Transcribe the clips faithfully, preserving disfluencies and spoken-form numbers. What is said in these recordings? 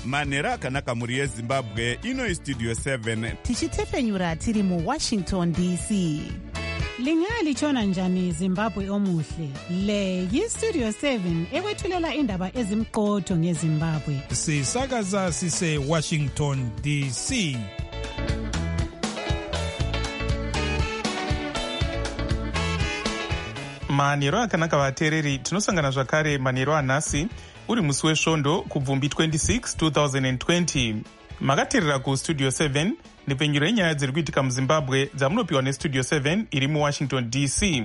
manhero akanaka mhuri yezimbabwe. Ino istudio seven tichitefenyura tiri muwashington D C. Lingalitshona njani Zimbabwe omuhle? Le yistudio seven ekwethulela indaba ezimqotho ngeZimbabwe. Sisakaza sise Washington D C. Manhero akanaka vateereri, tinosangana zvakare manhero anhasi uri musi wesvondo kubvumbi twenty-six twenty twenty. Makateerera kustudio seven nepfenyuro yenyaya dziri kuitika muzimbabwe dzamunopiwa nestudio seven iri muwashington D C.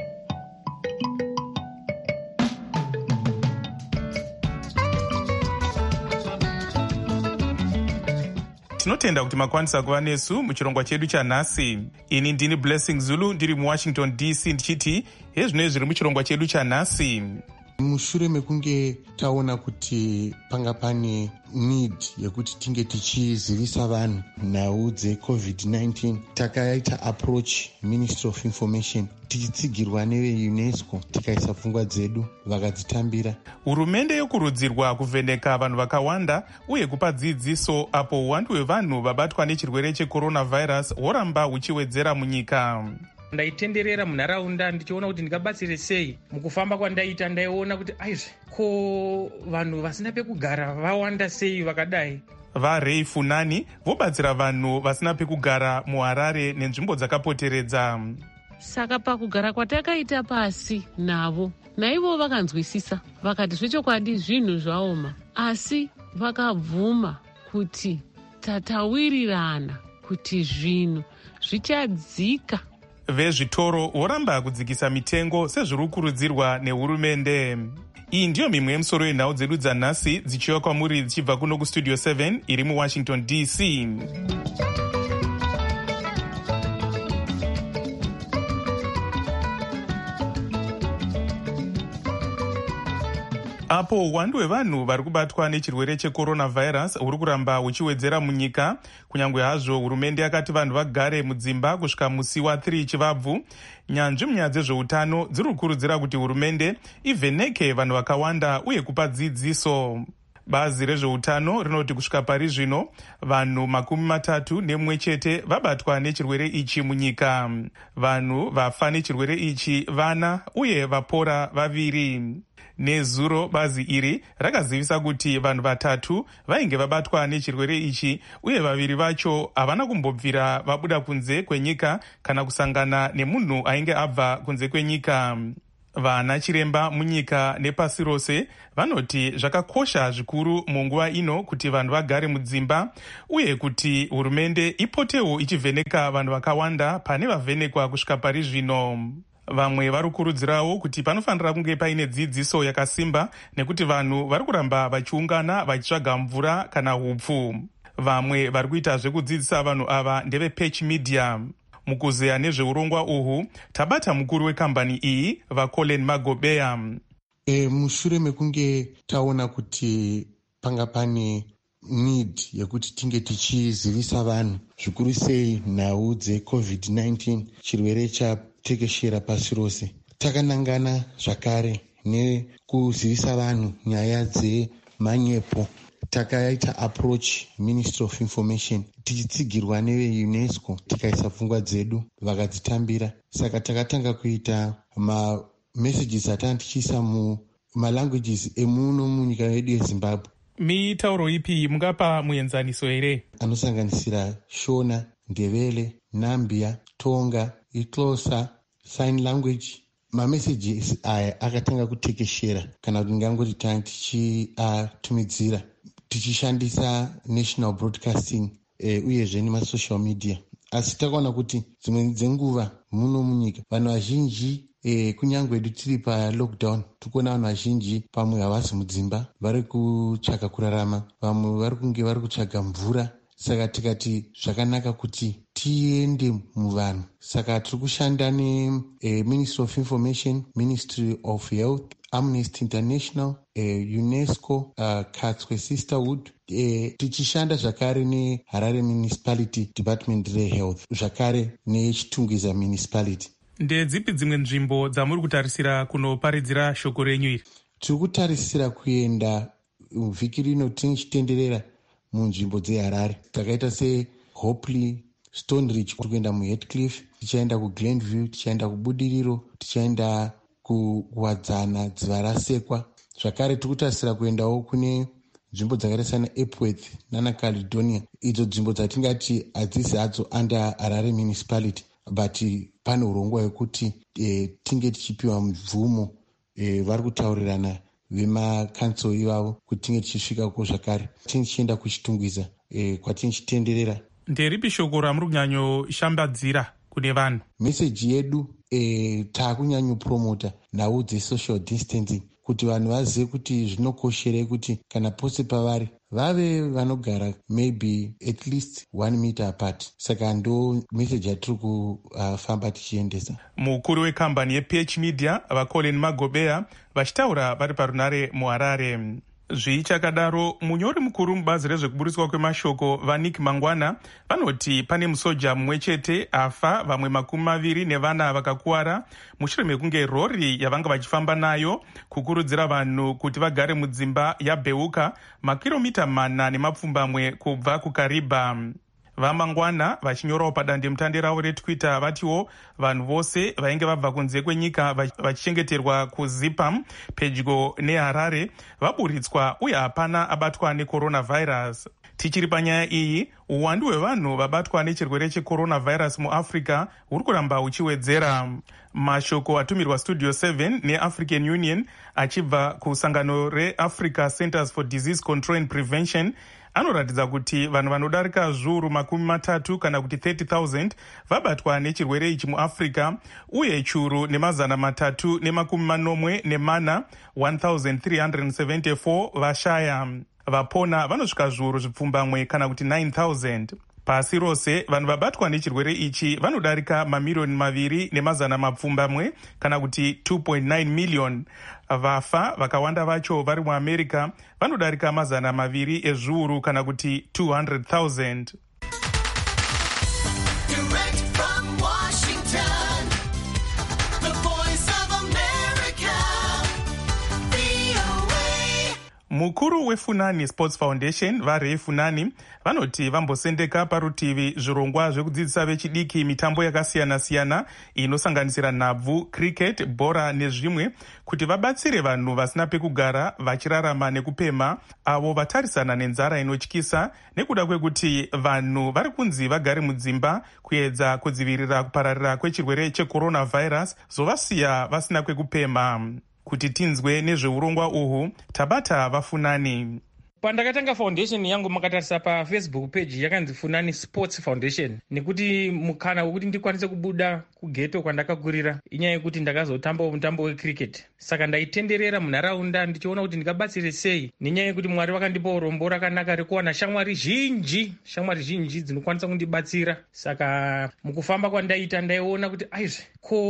Tinotenda kuti makwanisa kuva nesu muchirongwa chedu chanhasi. Ini ndini Blessing Zulu ndiri muwashington D C ndichiti hezvino zviri muchirongwa chedu chanhasi. Mushure mekunge taona kuti panga pane need yekuti tinge tichizivisa vanhu nhau dzecovid nineteen, takaita approach Ministry of Information tichitsigirwa neve-UNESCO tikaisa pfungwa dzedu vakadzitambira. Hurumende yokurudzirwa kuvheneka vanhu vakawanda uye kupa dzidziso apo uwandu hwevanhu vabatwa nechirwere checoronavirus hworamba huchiwedzera munyika. Ndaitenderera munharaunda ndichiona kuti ndingabatsire sei. Mukufamba kwandaita ndaiona kuti aizve ko vanhu vasina pekugara vawanda sei vakadai. VaRay Funani vobatsira vanhu vasina pekugara muHarare nenzvimbo dzakapoteredza. Saka pakugara kwatakaita pasi navo, naivo vakanzwisisa vakati zvechokwadi zvinhu zvaoma, asi vakabvuma kuti tatawirirana kuti zvinhu zvichadzika. Vezvitoro voramba kudzikisa mitengo sezviri kukurudzirwa nehurumende. Iyi ndiyo mimwe yemusoro yenhau dzedu dzanhasi dzichiuya kwamuri dzichibva kuno kustudio seven iri muwashington D C. Apo uwandu hwevanhu vari kubatwa nechirwere checoronavirus huri kuramba huchiwedzera munyika, kunyange hazvo hurumende yakati vanhu vagare mudzimba kusvika musi wathiri chivabvu, nyanzvi munyaya dzezveutano dziri kukurudzira kuti hurumende ivheneke vanhu vakawanda uye kupa dzidziso. Bazi rezveutano rinoti kusvika pari zvino vanhu makumi matatu nemumwe chete vabatwa nechirwere ichi munyika. Vanhu vafa nechirwere ichi vana uye vapora vaviri. Nezuro bazi iri rakazivisa kuti vanhu vatatu vainge vabatwa nechirwere ichi uye vaviri vacho havana kumbobvira vabuda kunze kwenyika kana kusangana nemunhu ainge abva kunze kwenyika. Vana chiremba munyika nepasi rose vanoti zvakakosha zvikuru munguva ino kuti vanhu vagare mudzimba uye kuti hurumende ipotewo ichivheneka vanhu vakawanda pane vavhenekwa kusvika pari zvino. Vamwe vari kukurudzirawo kuti panofanira kunge paine dzidziso yakasimba nekuti vanhu vari kuramba vachiungana vachitsvaga mvura kana hupfu. Vamwe vari kuita zvekudzidzisa vanhu ava ndeve-Patch Media. Mukuzeya nezveurongwa uhu tabata mukuru wekambani iyi vaColin Magobeya. E, mushure mekunge taona kuti panga pane need yekuti tinge tichizivisa vanhu zvikuru sei nhau dzecovid nineteen, chirwere chatekeshera pasi rose, takanangana zvakare nekuzivisa vanhu nyaya dzemanyepo. Takaita approach Ministry of Information tichitsigirwa neve-UNESCO tikaisa pfungwa dzedu vakadzitambira. Saka takatanga kuita ma-messages atanga tichiisa mumalanguages emuno munyika yedu yeZimbabwe. Mitauro ipi mungapa muenzaniso here? Anosanganisira Shona, Ndebele, Nambia, Tonga, iXhosa, sign language. Ma-messages aya akatanga kutekeshera kana kuti ngangoti tanga tichiatumidzira tichishandisa national broadcasting e, uyezve nemasocial media. Asi takaona kuti dzimwe dzenguva muno munyika vanhu vazhinji e, kunyange edu tiri palockdown tikuona vanhu vazhinji pamwe havasi mudzimba vari kutsvaga kurarama, vamwe vari kunge vari kutsvaga mvura. Saka tikati zvakanaka kuti tiende muvanhu. Saka tiri kushanda ne-Ministry of Information, Ministry of Health, Amnesty International, eh, UNESCO, uh, Katswe Sisterhood, eh, tichishanda zvakare neHarare Municipality Department reHealth, zvakare neChitungwiza Municipality. Ndedzipi dzimwe nzvimbo dzamuri kutarisira kunoparidzira shoko renyu iri? Tiri kutarisira kuenda vhiki rino tichitenderera munzvimbo dzeharare dzakaita sehopley, stone ridge, kuri kuenda muheathcliff, tichaenda kuglenview, tichaenda kubudiriro, tichaenda kuwadzana, dziva rasekwa. Zvakare tiri kutasira kuendawo kune nzvimbo dzakaita sana epworth nana caledonia, idzo nzvimbo dzatingati hadzisi hadzo under Harare municipality, but pane urongwa hwekuti e, tinge tichipiwa mubvumo. E, vari kutaurirana vemakanso ivavo kuti tinge tichisvikako zvakare tichienda kuchitungwiza e, kwatichitenderera. Nderipi shoko ramuri kunyanyoshambadzira kune vanhu? Meseji yedu e, taakunyanyopromota nhau dzesocial distancing kuti vanhu vazive kuti zvinokosherei kuti kana pose pavari vave vanogara maybe at least one meter apart. Saka ndo meseji yatiri kufamba tichiendesa. Mukuru wekambani yeP H Media vaColin Magobea vachitaura vari parunare muHarare. Zvichakadaro, munyori mukuru mubazi rezvekuburiswa kwemashoko vaNick Mangwana vanoti pane musoja mumwe chete afa, vamwe makumi maviri nevana vakakuwara mushure mekunge rori yavanga vachifamba nayo kukurudzira vanhu kuti vagare mudzimba yabheuka makiromita mana nemapfumbamwe kubva kuKariba. VaMangwana vachinyorawo padandemutande ravo reTwitter vatiwo vanhu vose vainge vabva kunze kwenyika vachichengeterwa kuZipam pedyo neHarare vaburitswa uye hapana abatwa necoronavirus. Tichiri panyaya iyi, uwandu hwevanhu vabatwa nechirwere checoronavirus muAfrica huri kuramba huchiwedzera. Mashoko atumirwa Studio seven neAfrican Union achibva kusangano reAfrica Centers for Disease Control and Prevention anoratidza kuti vanhu vanodarika zviuru makumi matatu kana kuti thirty thousand vabatwa nechirwere ichi muAfrica, uye churu nemazana matatu nemakumi manomwe nemana one thousand three hundred seventy-four vashaya. Vapona vanosvika zviuru zvipfumbamwe kana kuti nine thousand. Pasi rose vanhu vabatwa nechirwere ichi vanodarika mamiliyoni maviri nemazana mapfumbamwe kana kuti two point nine million. Vafa vakawanda vacho vari muAmerica vanodarika mazana maviri ezviuru kana kuti two hundred thousand. Mukuru weFunani Sports Foundation vaRay Funani vanoti vambosendeka parutivi zvirongwa zvekudzidzisa vechidiki mitambo yakasiyana-siyana inosanganisira nhabvu, cricket, bhora nezvimwe kuti vabatsire vanhu vasina pekugara vachirarama nekupema, avo vatarisana nenzara inotyisa nekuda kwekuti vanhu vari kunzi vagare mudzimba kuedza kudzivirira kupararira kwechirwere checoronavirus zovasiya vasina kwekupema. Kuti tinzwe nezveurongwa uhu tabata vaFunani. Pandakatanga foundation yangu makatarisa paFacebook page yakanzi Funani Sports Foundation nekuti mukana wekuti ndikwanise kubuda kugeto kwandakakurira inyaya yekuti ndakazotambawo mutambo wecricket. Saka ndaitenderera munharaunda ndichiona kuti ndingabatsire sei nenyaya yekuti Mwari vakandipa urombo rakanaka rekuwana shamwari zhinji, shamwari zhinji dzinokwanisa kundibatsira. Saka mukufamba kwandaita ndaiona kuti aizve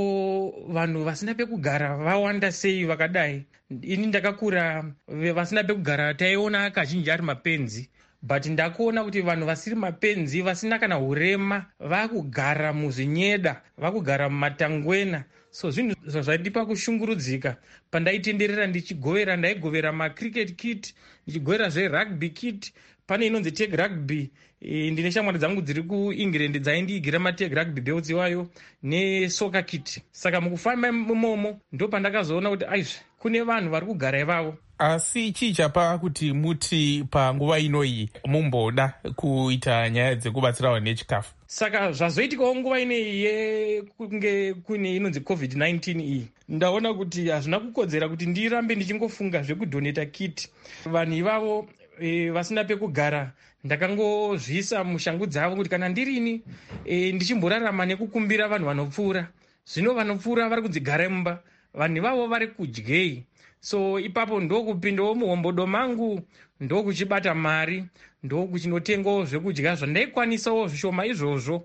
ko vanhu vasina pekugara vawanda sei vakadai. Ini ndakakura vasina pekugara taiona kazhinji ari mapenzi, but ndakuona kuti vanhu vasiri mapenzi vasina kana urema vakugara muzvinyeda, vakugara mumatangwena. So zvinhu zvazvaidipa kushungurudzika pandaitenderera ndichigovera, ndaigovera macricket kit, ndichigovera zverugby kit. Pane inonzi tag rugby, e, ndine shamwari dzangu dziri kuEngland dzaindiigira matag rugby belts iwayo nesoccer kit. Saka mukufamba imomo ndo pandakazoona kuti aizve kune vanhu vari kugara ivavo. Asi chii chapa kuti muti panguva inoyi mumboda kuita nyaya dzekubatsira vanhu nechikafu? Saka zvazoitikawo nguva ineyi yekunge kune inonzi covid nineteen iyi, ndaona kuti hazvina kukodzera kuti ndirambe ndichingofunga zvekudhoneta kit. Vanhu ivavo e, vasina pekugara ndakangozviisa mushangu dzavo kuti kana ndirini e, ndichimborarama nekukumbira vanhu vanopfuura. Zvino vanopfuura vari kudzigara mumba, vanhu ivavo vari kudyei. So ipapo ndokupindawo muhombodo mangu, ndokuchibata mari, ndokuchinotengawo zvekudya zvandaikwanisawo zvishoma izvozvo.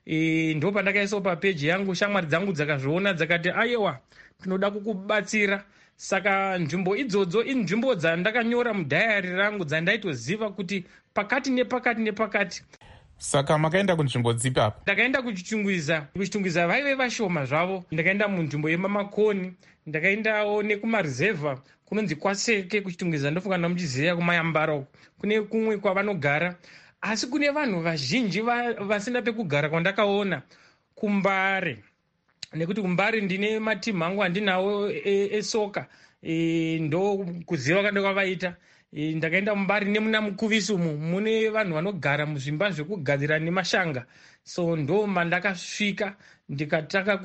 E, ndo pandakaisawo papeji yangu, shamwari dzangu dzakazviona dzakati aiwa tinoda kukubatsira. Saka nzvimbo idzodzo inzvimbo dzandakanyora mudhayari rangu dzandaitoziva kuti pakati nepakati nepakati. Saka makaenda kunzvimbo dzipi apo? Ndakaenda kuchitungwiza. Kuchitungwiza vaive vashoma zvavo. Ndakaenda munzvimbo yemamakoni, ndakaendawo nekumarizevha kunonzi Kwaseke. Kuchitungwiza ndofunga ndamuchiziva kumayambara uko kune kumwe kwavanogara, asi kune vanhu vazhinji vasina pekugara kwandakaona kuMbare, nekuti kuMbare ndine matimu angu andinawo esoka e, ndo kuziva kwanda kwavaita. E, ndakaenda muMbare nemuna Mukuvisi umu mune vanhu vanogara muzvimba zvekugadzira nemashanga, so ndo mandakasvika ndikataka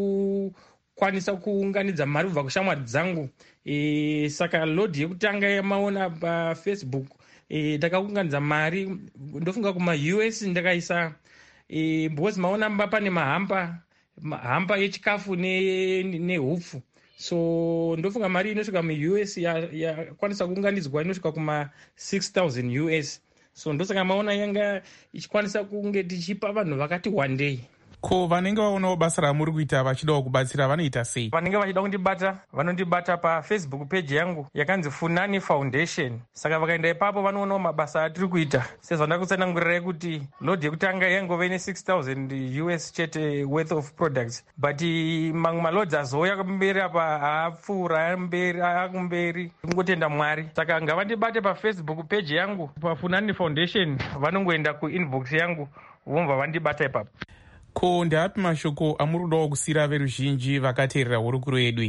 kukwanisa kuunganidza mari kubva kushamwari dzangu. E, saka lodhi yekutanga yamaona paFacebook e, ndakaunganidza mari ndofunga kuma-U S ndakaisa e, because maona mba pane mahamba hamba yechikafu nehupfu, so ndofunga mari inosvika mu-U S yakwanisa ya kuunganidzwa inosvika kuma six thousand U S, so ndosaka maona yanga ichikwanisa kunge tichipa vanhu vakati wandei. Ko vanenge vaonawo basa ramuri kuita vachidawo kubatsira vanoita sei? Vanenge vachida kundibata vanondibata paFacebook page yangu yakanzi Funani Foundation. Saka vakaenda ipapo vanoonawo mabasa atiri kuita, sezvandakutsanangurirai kuti lodhi yekutanga yangove ne six thousand U S chete worth of products, but mamwe malodzi azouya kumberi apa haapfuura mberi akumberi, kungotenda Mwari. Saka ngavandibate paFacebook page yangu paFunani Foundation, vanongoenda kuinbox yangu vomva vandibata ipapo. Ko ndeapi mashoko amurudawo kusiyira veruzhinji vakateerera hurukuro yedu?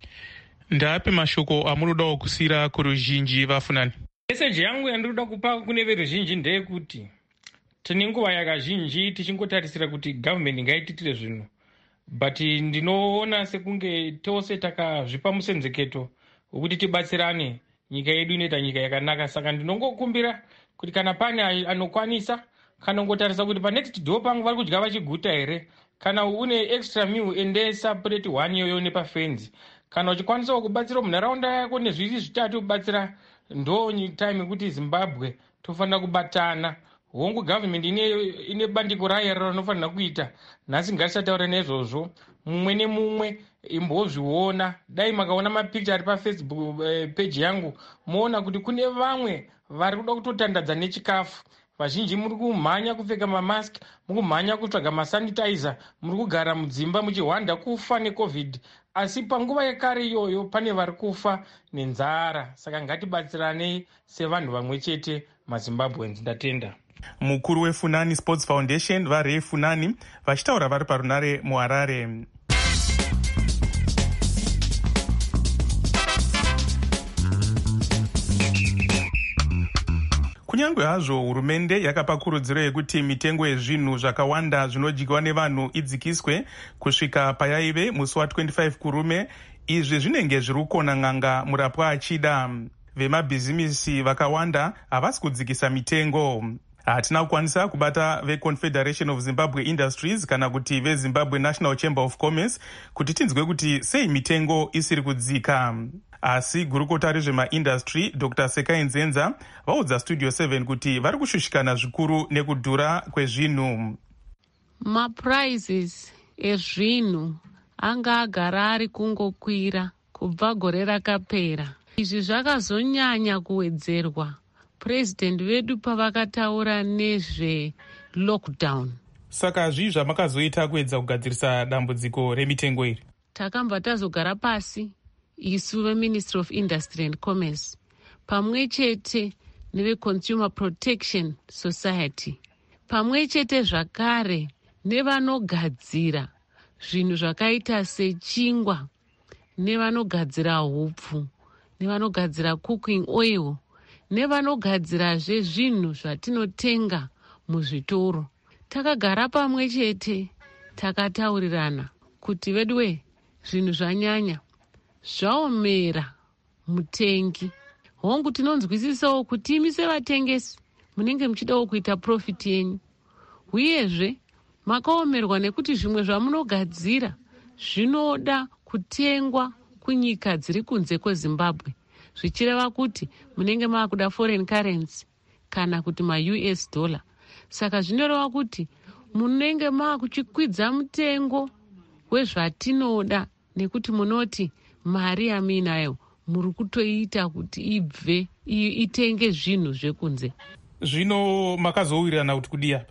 Ndeapi mashoko amurudawo kusiyira kuruzhinji vafunani? Meseji yangu yandiruda kupa kune veruzhinji ndeyekuti tine nguva yakazhinji tichingotarisira kuti gavhumenti ngaititire zvinhu, but ndinoona sekunge tose takazvipa musenzeketo wekuti tibatsirane nyika yedu inoita nyika yakanaka. Saka ndinongokumbira kuti kana pane anokwanisa, kana ngotarisa kuti panext door pangu vari kudya vachiguta here, kana une extra meal endesa plate one yoyo nepafenzi. Kana uchikwanisawo kubatsira munharaunda yako nezviri zvitatu kubatsira, ndo time kuti Zimbabwe tofanira kubatana. Hongu government ine, ine bandiko rayo rinofanira kuita. Nhasi ngatisataura nezvozvo, mumwe nemumwe imbozviona. Dai makaona mapicture ari paFacebook eh, page yangu, moona kuti kune vamwe vari kuda kutotandadza nechikafu. Vazhinji muri kumhanya kupfeka mamask, muri kumhanya kutsvaga masanitizer, muri kugara mudzimba muchihwanda kufa neCovid, asi panguva yekare iyoyo pane vari kufa nenzara. Saka ngatibatsiranei sevanhu vamwe chete maZimbabweans. Ndatenda. Mukuru weFunani Sports Foundation vaRay Funani vachitaura vari parunare muHarare. Kunyange hazvo hurumende yakapa kurudziro yekuti mitengo yezvinhu zvakawanda zvinodyiwa nevanhu idzikiswe kusvika payaive musi wa25 kurume, izvi zvinenge zviri kukona n'anga murapwa achida. Vemabhizimisi vakawanda havasi kudzikisa mitengo. Hatina kukwanisa kubata veConfederation of Zimbabwe Industries kana kuti veZimbabwe National Chamber of Commerce kuti tinzwe kuti sei mitengo isiri kudzika. Asi gurukota rezvemaindustry Doctor Sekai Nzenza vaudza Studio seven kuti vari kushushikana zvikuru nekudhura kwezvinhu. Maprizes ezvinhu anga agara ari kungokwira kubva gore rakapera. Izvi zvakazonyanya kuwedzerwa President vedu pavakataura nezve lockdown. Saka zvii zvamakazoita kuedza kugadzirisa dambudziko remitengo iri? Takamba tazogara pasi isu veMinistry of Industry and Commerce pamwe chete neveConsumer Protection Society, pamwe chete zvakare nevanogadzira zvinhu zvakaita sechingwa, nevanogadzira hupfu, nevanogadzira cooking oil, nevanogadzirazve zvinhu zvatinotenga muzvitoro. Takagara pamwe chete takataurirana kuti veduwe, zvinhu zvanyanya zvaomera mutengi. Hongu tinonzwisisawo kuti imi sevatengesi munenge muchidawo kuita profit yenyu, uyezve makaomerwa nekuti zvimwe zvamunogadzira zvinoda kutengwa kunyika dziri kunze kweZimbabwe, zvichireva kuti munenge maakuda foreign currency kana kuti ma-U S dollar. Saka zvinoreva kuti munenge maakuchikwidza mutengo wezvatinoda nekuti munoti mari yamuinayo muri kutoita kuti ibve itenge zvinhu zvekunze. Zvino makazowirirana kuti kudia?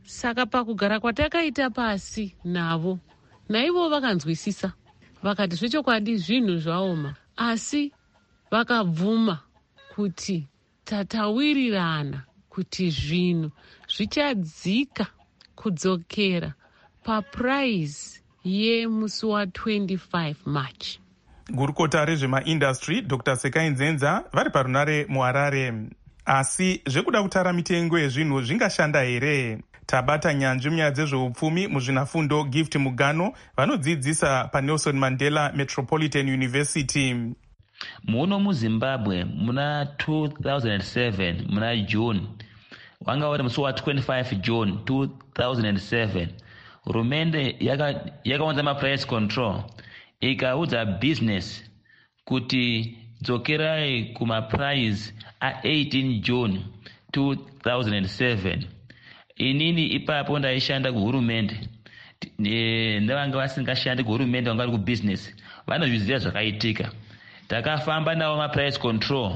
saka pakugara kwatakaita pasi navo, naivo vakanzwisisa vakati zvechokwadi zvinhu zvaoma, asi vakabvuma kuti tatawirirana kuti zvinhu zvichadzika kudzokera papuraizi yemusi wa25 March. Gurukota rezvemaindastry Dr Sekai Nzenza vari parunare muHarare. Asi zvekuda kutara mitengo yezvinhu zvingashanda here? Tabata nyanzvi munyaya dzezveupfumi muzvinafundo Gift Mugano vanodzidzisa paNelson Mandela Metropolitan University. Muno muZimbabwe muna two thousand seven muna June, wanga uri musi wa twenty-five June two thousand seven, hurumende yakawanza maprice control ikaudza business kuti dzokerai kumaprice a eighteen June two thousand seven. Inini ipapo ndaishanda kuhurumende, ndevanga vasingashandi kuhurumende vanga vari kubusiness vanozviziva zvakaitika. Takafamba navo maprice control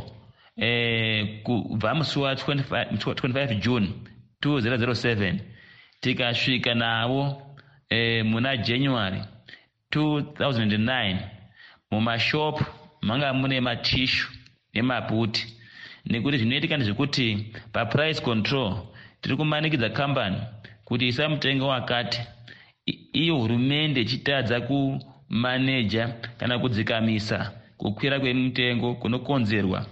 eh, kubva musi wa twenty-five June two thousand seven tikasvika navo eh, muna January two thousand nine. Mumashop manga mune matishu nemabhuti, nekuti zvinoitika ndezvekuti paprice control tiri kumanikidza kambani kuti isa mutengo wakati, iyo hurumende ichitadza kumaneja kana kudzikamisa kukwira kwemitengo kunokonzerwa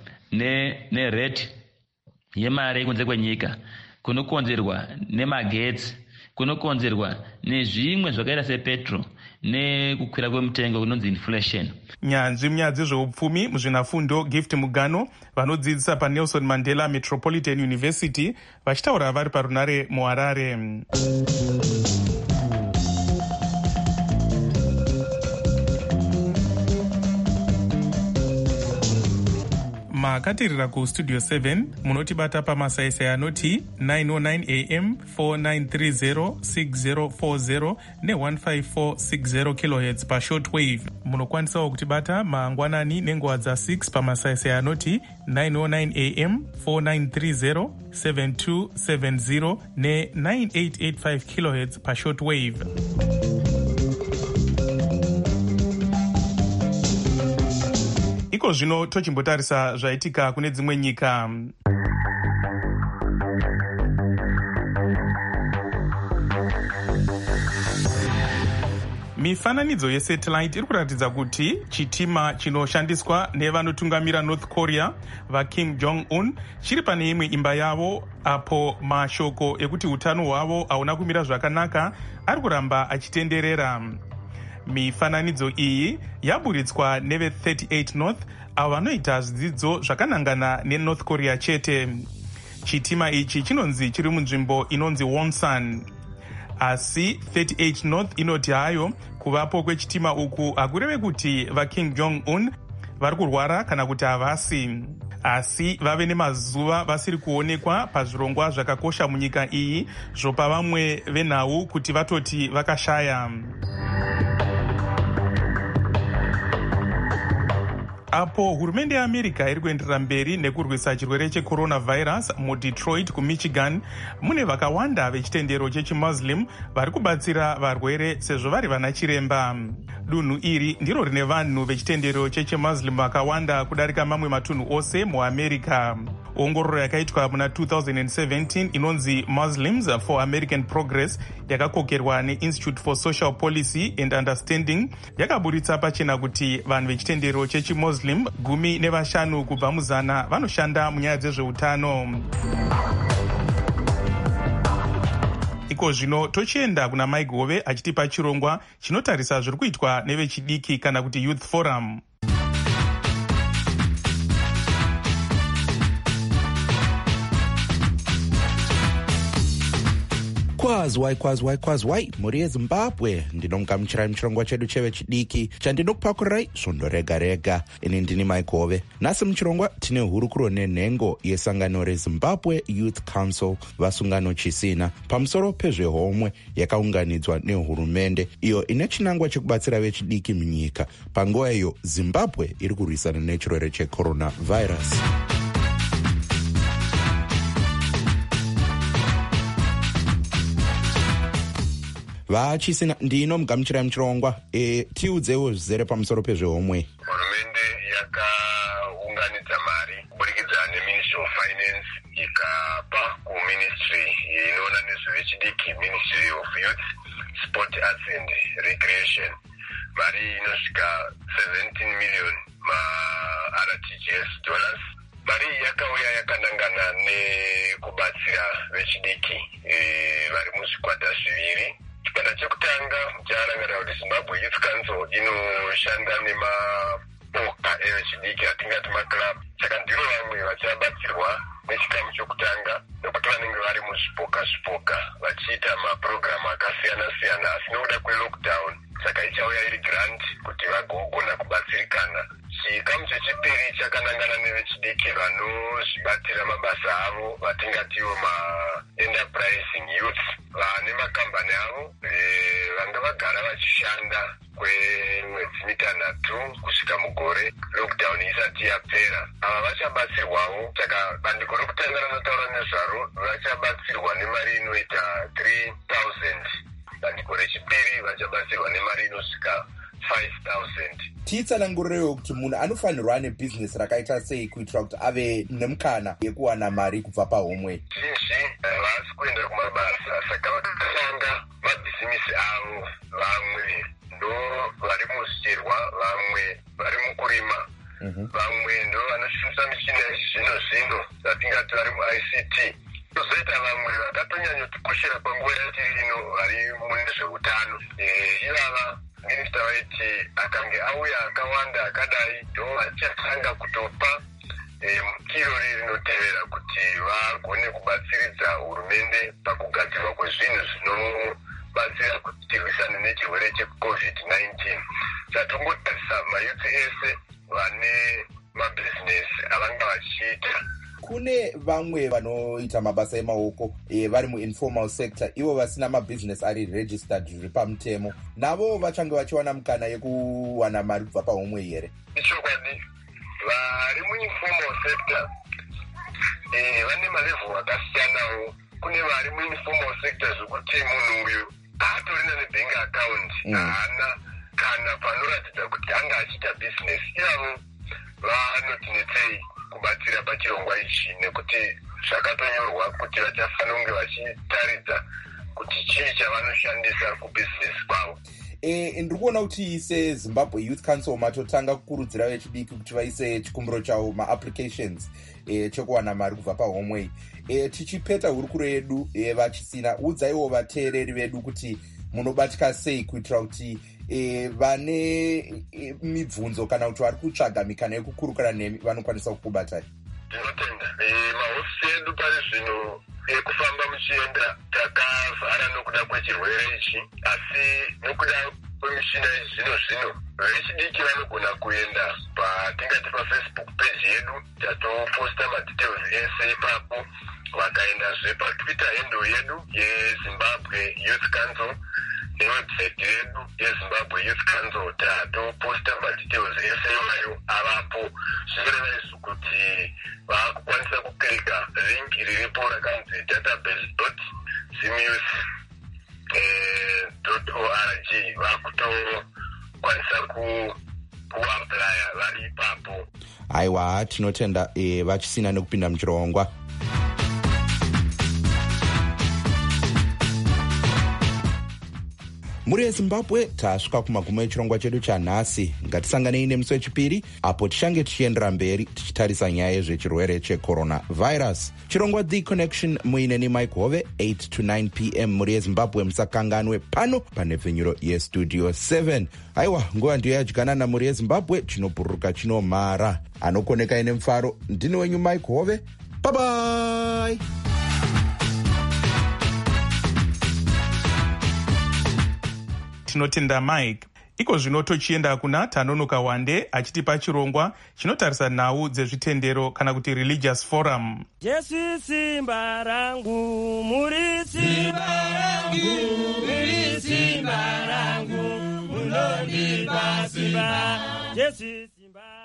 nerate yemari kunze kwenyika, kunokonzerwa nemagetsi, kunokonzerwa nezvimwe zvakaita sepetro nekukwira kwemitengo kunonzi inflation. Nyanzvi munyaya dzezveupfumi muzvinafundo Gift Mugano vanodzidzisa paNelson Mandela Metropolitan University vachitaura vari parunare muHarare. Makatirira kustudio seven munotibata pamasaisai anoti nine oh nine a m, four nine three zero, six zero four zero ne one five four six zero kilohertz pashortwave. Munokwanisawo kutibata mangwanani nenguva dza6 pamasaisai anoti nine oh nine a m, four nine three zero, seven two seven zero ne nine eight eight five kilohertz pashortwave. Iko zvino tochimbotarisa zvaitika kune dzimwe nyika. Mifananidzo yesatellite iri kuratidza kuti chitima chinoshandiswa nevanotungamira North Korea vaKim Jong-un chiri pane imwe imba yavo, apo mashoko ekuti utano hwavo hauna kumira zvakanaka ari kuramba achitenderera. Mifananidzo iyi yaburitswa neve thirty-eight North avo vanoita zvidzidzo zvakanangana neNorth Korea chete. Chitima ichi chinonzi chiri munzvimbo inonzi Wonsan. Asi thirty-eight North inoti hayo kuvapo kwechitima uku hakureve kuti vaKim Jong-un vari kurwara kana kuti havasi, asi vave nemazuva vasiri kuonekwa pazvirongwa zvakakosha munyika iyi zvopa vamwe venhau kuti vatoti vakashaya. Apo hurumende yeAmerica iri kuenderera mberi nekurwisa chirwere checoronavirus muDetroit kuMichigan, mune vakawanda vechitendero chechimuslim vari kubatsira varwere sezvo vari vana chiremba. Dunhu iri ndiro rine vanhu vechitendero chechimuslim vakawanda kudarika mamwe matunhu ose muAmerica. Ongororo yakaitwa muna two thousand seventeen inonzi Muslims for American Progress yakakokerwa neInstitute for Social Policy and Understanding yakaburitsa pachena kuti vanhu vechitendero chechimuslim gumi nevashanu kubva muzana vanoshanda munyaya dzezveutano. Iko zvino tochienda kuna Mike Hove achitipa chirongwa chinotarisa zviri kuitwa nevechidiki kana kuti Youth Forum. Kwazwai kwazwai kwazwai mhuri yeZimbabwe, ndinomugamuchirai muchirongwa chedu chevechidiki chandinokupakurirai svondo rega rega. Ini ndini Mike Hove. Nhasi muchirongwa tine hurukuro nenhengo yesangano reZimbabwe Youth Council vasungano chisina pamusoro pezvehomwe yakaunganidzwa nehurumende iyo ine chinangwa chekubatsira vechidiki munyika panguva iyo Zimbabwe iri kurwisana nechirwere checoronavirus. vachisina ndino mugamuchirai muchirongwa e, tiudzewo zvizere pamusoro pezvehomwe. Hurumende yakaunganidza mari kuburikidza neministry of finance ikapa kuministry inoona nezvevechidiki, ministry of youth, sport, arts and recreation, mari inosvika seventeen million ma-R T G S dollars. Mari yakauya yakanangana nekubatsira vechidiki e, vari muzvikwata zviviri. Chikwata chekutanga charangarira kuti Zimbabwe Youth Council inoshanda nemapoka evechidiki atingati maclub. Saka ndiro vamwe vachabatsirwa nechikamu chokutanga nokuti vanenge vari muzvipoka zvipoka vachiita mapurogiramu akasiyana-siyana, asi nokuda kwelockdown saka ichauya iri grant kuti vagogona kubatsirikana. Chikamu chechipiri chakanangana nevechidiki vanozvibatira mabasa avo vatingatiwo ma-enterprising youth vane makambani avo e, vanga vagara vachishanda kwemwedzi mitanhatu kusvika mugore lockdown isati yapera. Ava vachabatsirwawo, saka bandiko rokutanga rinotaura nezvaro vachabatsirwa nemari inoita three thousand. Bandiko rechipiri vachabatsirwa nemari inosvika five thousand. Titsanangurirewo kuti munhu anofanirwa nebhizinesi rakaita sei kuitira kuti ave nemukana yekuwana mari kubva pahomwe. Zhinji havasi kuenda kumabasa, saka vakatanga mabhizinesi avo. Vamwe ndo vari muzvicherwa, vamwe vari mukurima, vamwe ndo vanoshandisa michina yezvino zvino zatingati vari mu-I C T. Tozoita vamwe vakatonyanyotikoshera panguva yatiri ino vari mune zveutano. Ivava minista vaiti akange auya akawanda akadai ndo vachatanga kutopa mukiro rinotevera kuti vagone kubatsiridza hurumende pakugadzirwa kwezvinhu zvinobatsira kuti tirwisane nechirwere checovid nineteen. Chatongotarisa mayuthi ese vane mabhizinesi avanga vachiita. Kune vamwe vanoita mabasa emaoko e, vari muinformal sector, ivo vasina mabhizinesi ari registered zviri pamutemo, navo vachange vachiwana mukana yekuwana mari kubva pahomwe here? Ichokwadi, vari muinformal sector e, vane malevel akasiyanawo. Kune vari muinformal sector zvokuti munhu uyu haatorina nebank account, haana mm. kana panoratidza kuti anga achiita business. Ivavo vanotinetsei kubatsira pachirongwa ichi nekuti zvakatonyorwa kuti vachafanira kunge vachitaridza kuti chii chavanoshandisa kubhizinesi kwavo. E, ndiri kuona kuti seZimbabwe Youth Council matotanga kukurudzira vechidiki kuti vaise chikumbiro chavo maapplications e, chekuwana mari kubva pahomwe. E, tichipeta hurukuro yedu e, vachisina, udzaiwo vateereri vedu kuti munobatika sei kuitira kuti e, vane e, mibvunzo kana kuti vari kutsvaga mikana yekukurukana nemi vanokwanisa kukubatai. Ndinotenda e, mahofisi edu pari zvino ekufamba muchienda takavhara nokuda kwechirwere ichi, asi nokuda kwemishina zvino zvino vechidiki vanogona kuenda patingati pafacebook page yedu tatoposta madetails ese ipapo, vakaendazve patwitter handle yedu yeZimbabwe Youth Council newebsite yedu yeZimbabwe Youth Council tatoposta madetails ese iwayo avapo. Zvinoreva izvo kuti vakukwanisa kuklika link riripo rakanzi database dot zimyouth dot org vakutokwanisa kuaplya vari ipapo. Aiwa, tinotenda e, vachisina nekupinda muchirongwa. Muri yeZimbabwe tasvika kumagumo echirongwa chedu chanhasi. Ngatisanganei nemusi wechipiri apo tichange tichiendera mberi tichitarisa nyaya yezvechirwere checoronavirus. Chirongwa The Connection muineni Mike Hove, eight to nine p m muri yeZimbabwe. Musakanganwe pano panepfenyuro yestudio seven. Aiwa, nguva ndiyo yadyikanana muri yeZimbabwe, chinobhururuka chinomhara. Anokoneka nemufaro, ndini wenyu Mike Hove. Bye bye. Tinotenda Mike. Iko zvino tochienda kuna Tanonoka Wande achitipa chirongwa chinotarisa nhau dzezvitendero kana kuti religious forum. Jesu simba rangu, muri simba rangu, muri simba rangu, munondipa simba. Jesu simba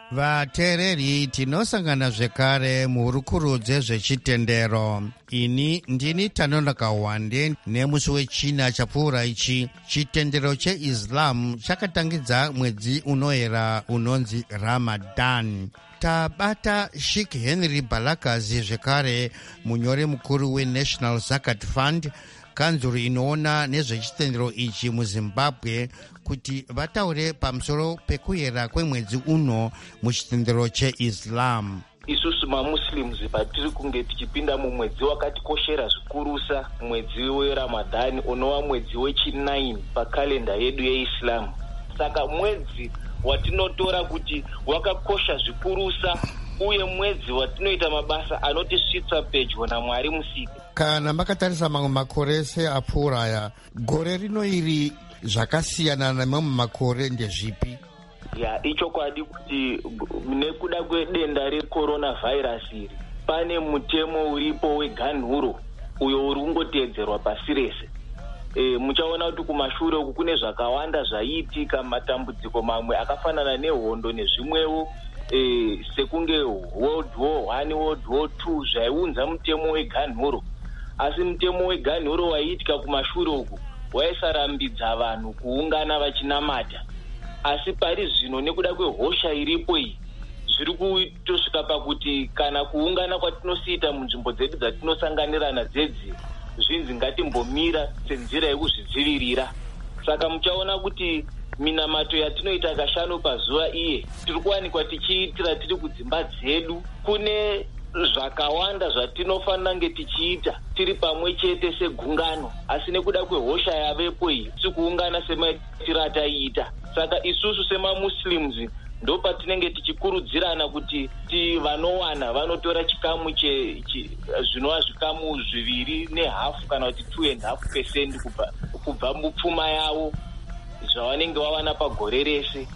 vateereri tinosangana zvekare muhurukuro dzezvechitendero. Ini ndini Tanonaka Wande. Nemusi wechina chapfuura ichi, chitendero cheIslam chakatangidza mwedzi unoyera unonzi Ramadan. Tabata Sheikh Henry Balakazi zvekare, munyori mukuru weNational Zakat Fund, kanzuru inoona nezvechitendero ichi muZimbabwe, kuti vataure pamusoro pekuyera kwemwedzi uno muchitendero cheIslam. Isusu mamuslims patiri kunge tichipinda mumwedzi wakatikoshera zvikurusa, mwedzi weRamadhani unova mwedzi wechinaini pakalenda yedu yeIslam. Saka mwedzi watinotora kuti wakakosha zvikurusa, uye mwedzi watinoita mabasa anotisvitsa pedyo naMwari Musiki. Kana makatarisa mamwe makore seapfuura aya, gore rino iri zvakasiyana nemamwe makore ndezvipi? Ya, ichokwadi kuti nekuda kwedenda reCoronavirus iri, pane mutemo uripo weganhuro uyo uri kungoteedzerwa pasi rese. E, muchaona kuti kumashure uku kune zvakawanda zvaiitika, matambudziko mamwe akafanana nehondo nezvimwewo, e, sekunge World War One, World War Two zvaiunza mutemo weganhuro. Asi mutemo weganhuro waiitika kumashure uku waisarambidza vanhu kuungana vachinamata. Asi pari zvino nekuda kwehosha iripo iyi, zviri kutosvika pakuti kana kuungana kwatinosiita munzvimbo dzedu dzatinosanganirana dzedzi, zvinzi ngatimbomira senzira yekuzvidzivirira. Saka muchaona kuti minamato yatinoita kashanu pazuva iye, tiri kuwanikwa tichiitira tiri kudzimba dzedu. Kune zvakawanda zvatinofanira nge tichiita tiri pamwe chete segungano, asi nekuda kwehosha yavepo iyi tikuungana semaitira taiita. Saka isusu semamuslims ndo patinenge tichikurudzirana kuti ti vanowana vanotora chikamu che zvinova zvikamu zviviri nehafu kana kuti two and half percent kubva kubva mupfuma yavo zvavanenge vawana pagore rese,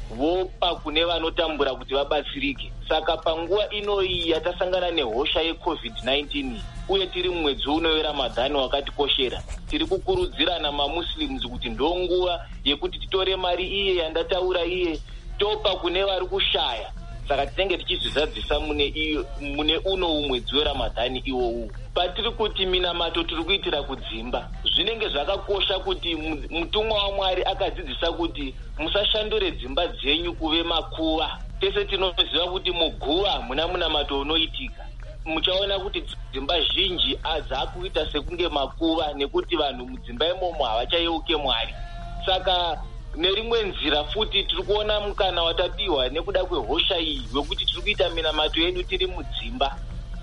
vopa kune vanotambura kuti vabatsirike. Saka panguva inoyi yatasangana nehosha yecovid nineteen uye tiri mumwedzi uno weRamadhani wakatikoshera, tiri kukurudzirana mamuslims kuti ndo nguva yekuti titore mari iye yandataura iye topa kune vari kushaya. Saka tinenge tichizvizadzisa mune iyo mune uno umwedzi weRamadhani iwowu. Patiri kuti minamato tiri kuitira kudzimba, zvinenge zvakakosha kuti mutumwa waMwari akadzidzisa kuti musashandure dzimba dzenyu kuve makuva. Tese tinoziva kuti muguva muna munamato unoitika. Muchaona kuti dzimba zhinji adzakuita sekunge makuva nekuti vanhu mudzimba imomo havachayeuke Mwari. Saka nerimwe nzira futi tiri kuona mukana watapiwa nekuda kwehosha iyi wekuti tiri kuita minamato yedu tiri mudzimba.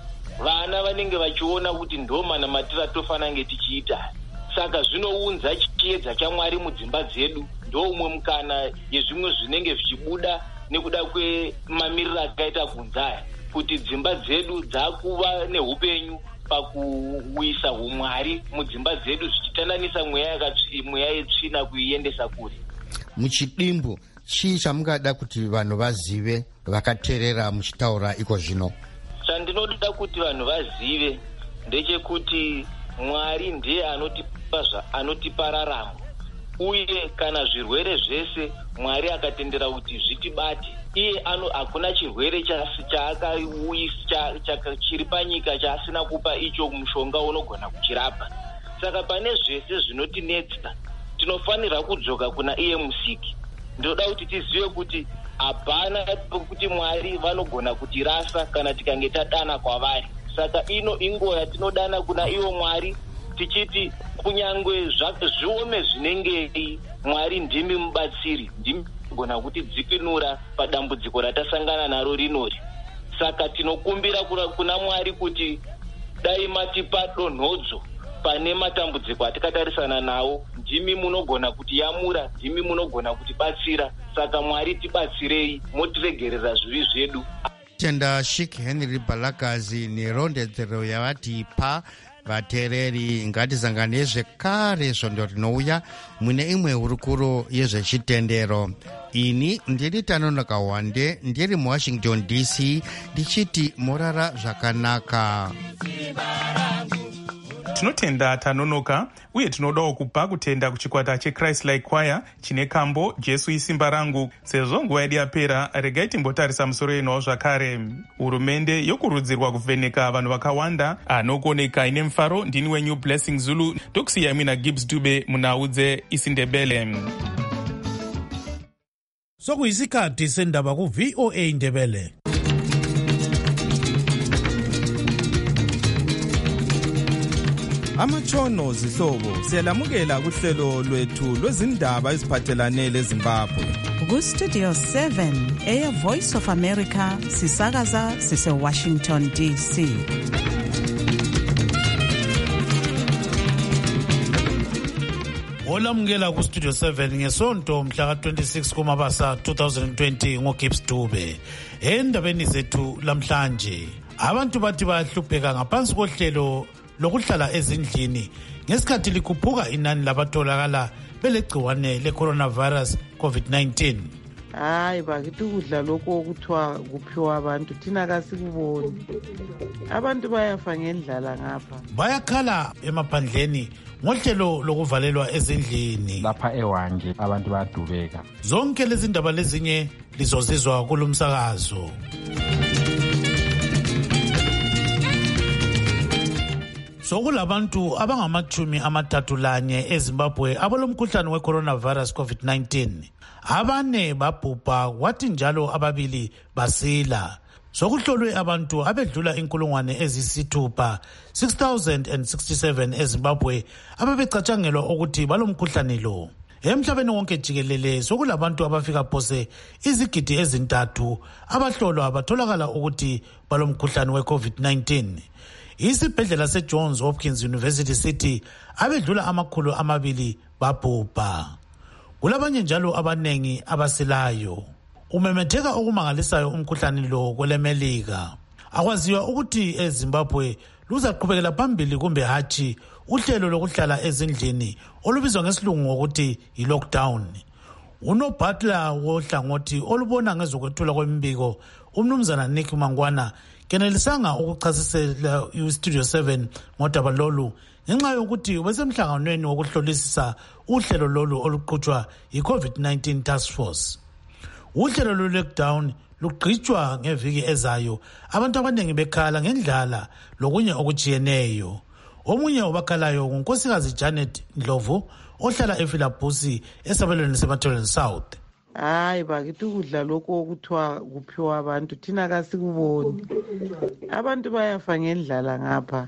Vana vanenge vachiona kuti ndo manamatira tofanira nge tichiita. Saka zvinounza chiedza chaMwari mudzimba dzedu. Ndo umwe mukana yezvimwe zvinenge zvichibuda nekuda kwemamiriro akaita kunzaya, kuti dzimba dzedu dzakuva neupenyu pakuwisa umwari mudzimba dzedu, zvichitandanisa mweya yetsvina kuiendesa kure. Muchidimbu chii chamungada kuti vanhu vazive vakateerera muchitaura iko zvino? Chandinoda kuti vanhu vazive ndechekuti Mwari ndiye anotipa anotipa raramo, uye kana zvirwere zvese Mwari akatendera kuti zvitibate, iye ano hakuna chirwere chaakauyisa chiri panyika chaasina kupa icho mushonga unogona kuchirapa. Saka pane zvese zvinotinetsa tinofanira kudzoka kuna iye Musiki. Ndoda kuti tizive kuti hapana kuti Mwari vanogona kutirasa kana tikange tadana kwavari. Saka ino inguva yatinodana kuna iwo Mwari tichiti kunyangwe zviome zvinengei, Mwari ndimi mubatsiri, ndimi gona kuti dzikinura padambudziko ratasangana naro rinori. Saka tinokumbira kuna Mwari kuti dai matipa donhodzo pane matambudziko atikatarisana nawo, ndimi munogona kuti yamura, ndimi munogona kuti batsira. Saka Mwari tibatsirei, motiregerera zvivi zvedu. Tenda Sheikh Henry Balakazi nerondedzero yavatipa vateereri. Ngatizangane zvekare svondo rinouya mune imwe hurukuro yezvechitendero. Ini ndiri Tanonaka Wande, ndiri muWashington D C, ndichiti morara zvakanaka. tinotenda tanonoka uye tinodawo kupa kutenda kuchikwata chechrist like choir chine kambo Jesu isimba rangu. Sezvo nguva yedu yapera, regai timbotarisa musoro yenhawo zvakare. Hurumende yokurudzirwa kuvheneka vanhu vakawanda anokuoneka ine mufaro. Ndini wenyu Blessing Zulu, ndokusiyai mina Gibbs Dube munhau dzeIsiNdebele. Sokuyisikhathi sendaba ku-V O A Ndebele. Amatshono zihlobo siyalamukela kuhlelo lwethu lwezindaba eziphathelane leZimbabwe. Ku-Studio seven, Air Voice of America, sisakaza sise-Washington D C. Olamukela ku-Studio seven ngesonto mhla ka-twenty-six kuMabasa twenty twenty ngoGibbs Dube. Endabeni zethu lamhlanje, abantu bathi bayahlupheka ngaphansi kohlelo lokuhlala ezindlini ngesikhathi likhuphuka inani labatholakala belegciwane le-coronavirus COVID nineteen. Hayi bakithi ukudla lokho okuthiwa kuphiwa abantu thina kasikuboni. Abantu bayafa ngendlala ngapha. Bayakhala emaphandleni ngohlelo lokuvalelwa ezindlini. Lapha eWange abantu bayadubeka. Zonke lezi ndaba lezinye lizozizwa kulumsakazo. Sokulabantu abangamachumi amathathu lanye eZimbabwe abalomkhuhlane we-coronavirus COVID nineteen. Abane babhubha kwathi njalo ababili basila. Sokuhlolwe abantu abedlula inkulungwane ezisithupha six thousand sixty-seven eZimbabwe ababecatshangelwa ukuthi balomkhuhlane lo. Emhlabeni wonke jikelele sokulabantu abafika phose izigidi ezintathu abahlolwa batholakala ukuthi balomkhuhlane we-COVID nineteen. Isibhedlela seJohns Hopkins University City abedlula amakhulu amabili babhubha. Kulabanye njalo abanengi abasilayo. Umemetheka okumangalisayo umkhuhlane lo kwelemelika. Akwaziwa ukuthi eZimbabwe luzaqhubekela phambili kumbe hatshi uhlelo lokuhlala ezindlini olubizwa ngesilungu ngokuthi yi-lockdown. Unobhatla wohlangothi olubona ngezokwethula kwemibiko umnumzana Nick Mangwana kenelisanga ukuchasisela iStudio seven ngodaba lolu ngenxa yokuthi besemhlanganweni wokuhlolisisa uhlelo lolu oluqhutshwa yi-COVID nineteen Task Force. Uhlelo lwe-lockdown lugqitshwa ngeviki ezayo, abantu abaningi bekhala ngendlala lokunye okujiyeneyo. Omunye obakhalayo ngunkosikazi Janet Ndlovu ohlala eFilabhusi esabelweni seMatholeni South. Hayi bakithi ukudla lokho okuthiwa kuphiwa abantu thina kasikuboni. Abantu bayafa ngendlala ngapha.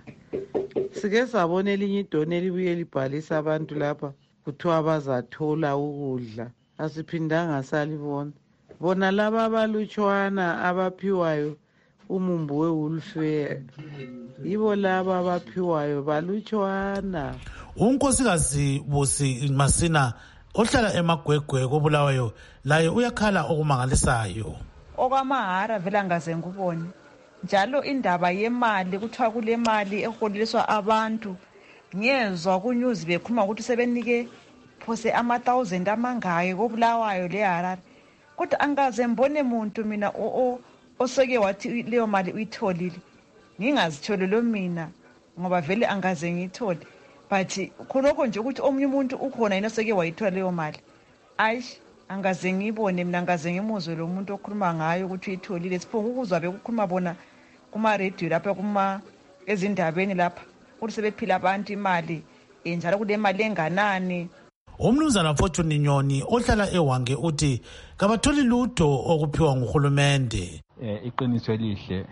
Sike sabona elinye idoni elibuye libhalisa abantu lapha kuthiwa bazathola ukudla. Asiphindanga salibona. Bona laba abalutshwana abaphiwayo umumbu we-welfare. Yibo laba abaphiwayo balutshwana. Unkosikazi Busi Masina ohlala emagwegwe kobulawayo laye uyakhala okumangalisayo. Okwamahara vela ngaze ngubone. Njalo indaba yemali kuthiwa kule mali eholiliswa abantu. Ngiyezwa kunews bekhuluma ukuthi sebenike phose ama thousand amangayo kobulawayo le Harare. Kodwa angaze mbone umuntu mina o oseke wathi leyo mali uyitholile. Ngingazithole lo mina ngoba vele angaze ngithole. But khonokho nje ukuthi omunye umuntu ukhona yena seke wayithola leyo mali. Ayish angaze ngibone mina angaze ngimuzwe lo muntu okhuluma ngayo ukuthi uyitholile. Siphonga ukuzwa bekukhluma bona kuma radio lapha kuma ezindabeni lapha ukuthi sebephila abantu imali enjalo kule mali enganani. Umnumzana Fortune Nyoni ohlala eWange uthi kabatholi lutho okuphiwa nguhulumende. Eh iqiniso elihle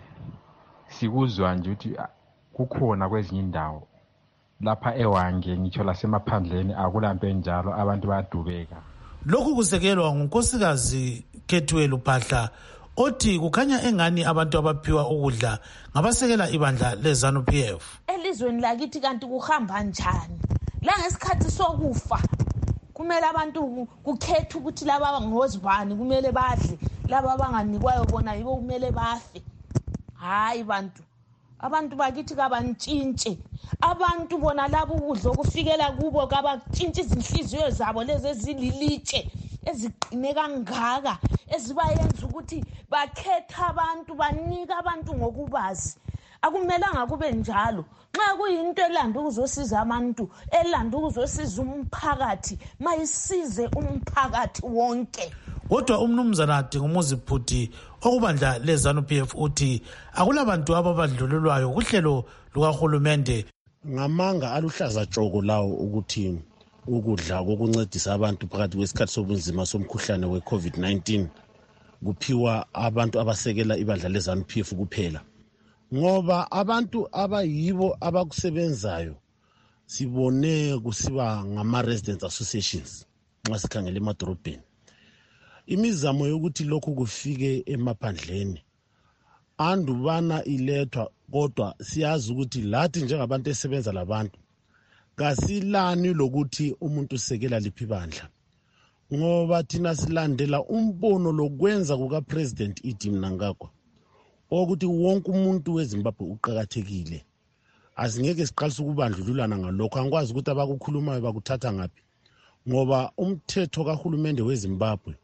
sikuzwa nje ukuthi kukhona kwezinye indawo lapha eWange ngitsho lasemaphandleni akulanto enjalo abantu bayadubeka. Lokhu kusekelwa ngunkosikazi Kethuwelu Phahla othi kukhanya engani abantu abaphiwa ukudla ngabasekela ibandla leZANU P F. Elizweni lakithi kanti kuhamba njani? La ngesikhathi sokufa kumele abantu kukhetha ukuthi laba ngozibani kumele badle, laba abanganikwayo bona yibo kumele bafe. Hayi bantu abantu bakithi kabantshintshe, abantu bona labo ukudla okufikela kubo kabatshintshe izinhliziyo zabo lezi ezililitshe eziqine kangaka ezibayenza ukuthi bakhetha abantu banika abantu ngokubazi. akumelanga kube njalo. Nxa kuyinto elanda ukuzosiza abantu, elanda ukuzosiza umphakathi, mayisize umphakathi wonke. Kodwa umnumzana Dingumuzi Bhuti okubandla leZANU P F uthi akulabantu ababandlululwayo kuhlelo lukahulumende. Ngamanga aluhlaza tshoko lawo ukuthi ukudla kokuncedisa abantu phakathi kwesikhathi sobunzima somkhuhlane we-COVID nineteen kuphiwa abantu abasekela ibandla leZANU P F kuphela, ngoba abantu abayibo abakusebenzayo sibone kusiba ngama-residents associations nxa sikhangela emadorobheni. Imizamo yokuthi lokhu kufike emaphandleni andubana ilethwa, kodwa siyazi ukuthi lathi njengabantu esebenza labantu kasilani lokuthi umuntu usekela liphi bandla, ngoba thina silandela umbono lokwenza kukaPresident Idi Mnangagwa ukuthi wonke umuntu weZimbabwe uqhakathekile. Asingeke siqalise ukubandlululana ngalokho, angikwazi ukuthi abakukhulumayo bakuthatha ngaphi, ngoba umthetho kahulumende weZimbabwe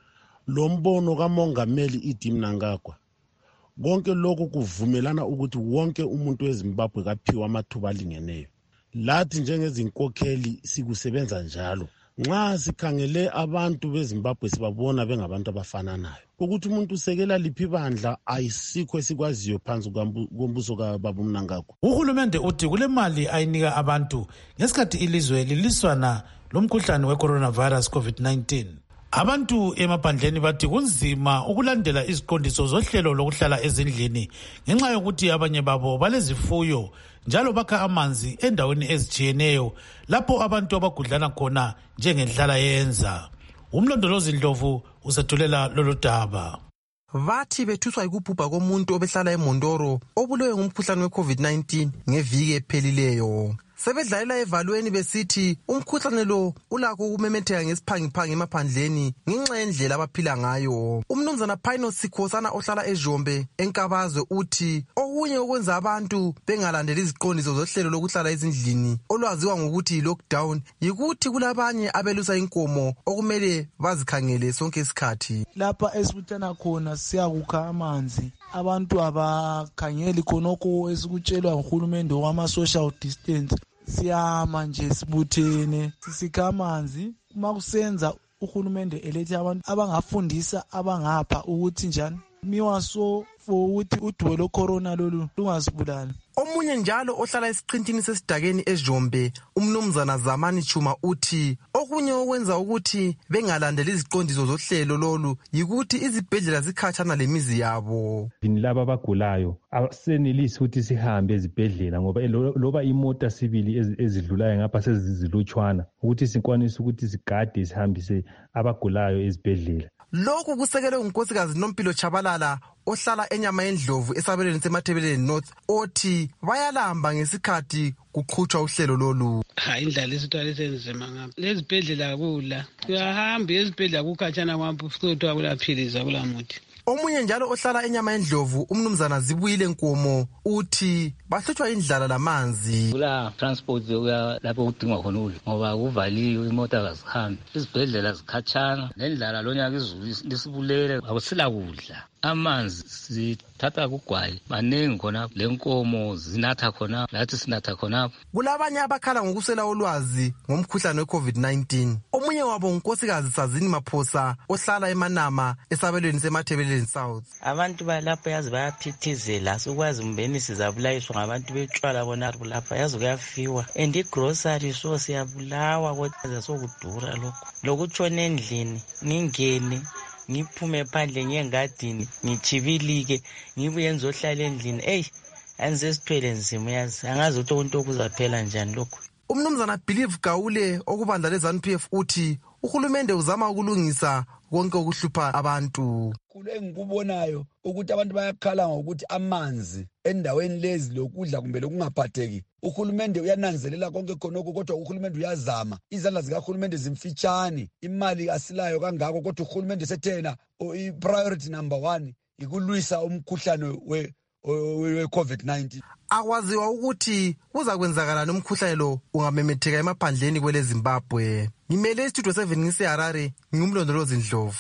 lo mbono kamongameli Idi Mnangagwa konke lokho kuvumelana ukuthi wonke umuntu weZimbabwe kaphiwa amathuba alingeneyo. Lathi njengezinkokheli sikusebenza njalo. Nxa sikhangele abantu beZimbabwe sibabona bengabantu abafananayo. Ukuthi umuntu usekela liphi bandla ayisikho esikwaziyo phansi kombuso kaBaba Mnangagwa. Uhulumende uthi kule mali ayinika abantu ngesikhathi ilizwe liliswana lomkhuhlane we-coronavirus COVID nineteen. Abantu emaphandleni bathi kunzima ukulandela iziqondiso zohlelo lokuhlala ezindlini ngenxa yokuthi abanye babo balezifuyo njalo bakha amanzi endaweni ezitshiyeneyo lapho abantu abagudlana khona njengenhlala yenza. Umlondolozi Ndlovu usethulela lolu daba. Bathi bethuswa yikubhubha komuntu obehlala eMondoro obulewe ngumkhuhlane we-COVID nineteen ngeviki ephelileyo. Sebedlalela evalweni besithi umkhuhlane lo ulakho ukumemetheka ngesiphangiphangi emaphandleni ngenxa yendlela abaphila ngayo. Umnumzana Phino Sikhosana ohlala eJombe eNkabazwe uthi okunye okwenza abantu bengalandeli iziqondiso zohlelo lokuhlala ezindlini olwaziwa ngokuthi lockdown yikuthi kulabanye abelusa inkomo okumele bazikhangele sonke isikhathi. Lapha esibuthana khona siyakukha amanzi, abantu abakhangeli khonokho esikutshelwa nguhulumende wama social distance. Siyama nje sibuthene sisikha amanzi. Uma kusenza uhulumende elethe abantu abangafundisa abangapha ukuthi njani miwaso for ukuthi udwe lo corona lolu lungasibulali. Omunye njalo ohlala esiqintini sesidakeni eJombe umnumzana Zamani Chuma uthi okunye okwenza ukuthi bengalandeli iziqondiso zohlelo lolu yikuthi izibhedlela zikhatshana lemizi yabo. Laba abagulayo asenelisi ukuthi sihambe ezibhedlela ngoba loba imota sibili ezidlulayo ngapha sezizilutshwana ukuthi sikwanise ukuthi sigade sihambise abagulayo ezibhedlela. Lokhu kusekelwe ngunkosikazi Nompilo Chabalala ohlala enyama yendlovu esabelweni seMathebeleni North othi bayalamba ngesikhathi kuqhutshwa uhlelo lolu. Ha indlela lesithwala esenzima ngapha. Lezibhedlela kula. Uyahamba ezibhedlela kukhatshana kwampu futhi akulaphiliza kulamuthi. Omunye njalo ohlala enyama yendlovu umnumzana Zibuyile Nkomo uthi bahlutshwa indlala lamanzi. Kula transport yokuya lapho kudingwa khona ukudla ngoba kuvaliwe imota kazihambi. Izibhedlela zikhatshana nendlala lonyaka izulu lisibulele akusila kudla. Amanzi sithatha kugwayi baningi khona lenkomo zinatha khona lathi sinatha khona. Kulabanye abakhala ngokusela ulwazi ngomkhuhlane we-COVID nineteen. Omunye wabo unkosikazi Sazini Maphosa ohlala eManama esabelweni seMathebeleni South. Abantu balapha yazi bayaphithizela sokwazi umbeni sizabulayiswa ngabantu betshwala bona lapha yazi kuyafiwa and igrocery so siyabulawa kodwa sokudura lokho lokutshona endlini ningene ngiphume phandle ngengadini ngichibilike ngibuye ngizohlala endlini hey anze sithwele nzima yazi angazi ukuthi umuntu okuzaphela njani lokho. Umnumzana Believe Gaule okubandla leZANU P F uthi uhulumende uzama ukulungisa konke okuhlupha abantu. Engikubonayo ukuthi abantu bayakhala ngokuthi amanzi endaweni lezi lokudla kumbe lokungaphatheki. Uhulumende uyananzelela konke khonoko kodwa uhulumende uyazama. Izandla zikahulumende zimfitshane. Imali asilayo kangako kodwa uhulumende sethena i-priority number one ikulwisa umkhuhlane we we-COVID nineteen. Akwaziwa ukuthi kuza kwenzakala nomkhuhlane lo ungamemetheka emaphandleni kwele Zimbabwe. Ngimele Studio seven ngiseHarare ngumlondolozi Ndlovu.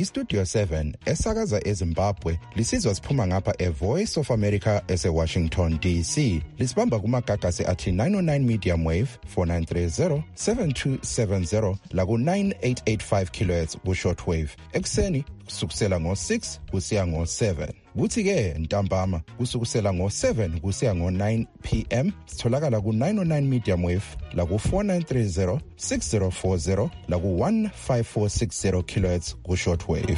iStudio seven esakaza eZimbabwe lisizwa siphuma ngapha eVoice of America ese-Washington D C. Lisibamba kumagagasi athi nine oh nine medium wave four nine three zero seven two seven zero laku nine eight eight five kilohertz ku-short wave. Ekuseni kusukusela ngo-six kusiya ngo-seven. Kuthi-ke ntambama kusukusela ngo-seven kusiya ngo-nine p m sitholakala ku-nine oh nine medium wave laku four nine three zero six zero four zero laku one five four six zero kilohertz ku-short wave.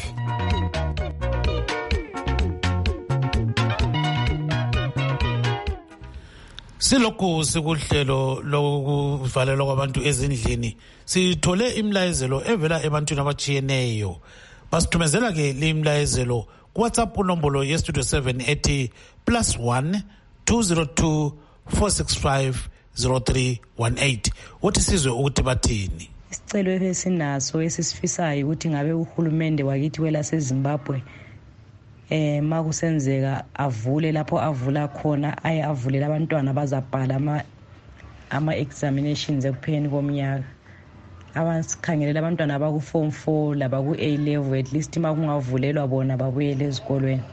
Silokhu sikuhlelo lokuvalelwa kwabantu ezindlini sithole imlayezelo evela ebantwini abachiyeneyo. Basithumezela ke limlayezelo WhatsApp unombolo yestudio seven ethi plus one two zero two four six five zero three one eight. Uthi sizwe ukuthi bathini. Isicelo esinaso esisifisayo ukuthi ngabe uhulumende wakithi welaseZimbabwe eh makusenzeka avule lapho avula khona aye avulela abantwana bazabhala ama ama examinations ekupheni komnyaka. Abansikhangelela abantwana abaku form four labaku A level at least makungavulelwa bona babuyele ezikolweni.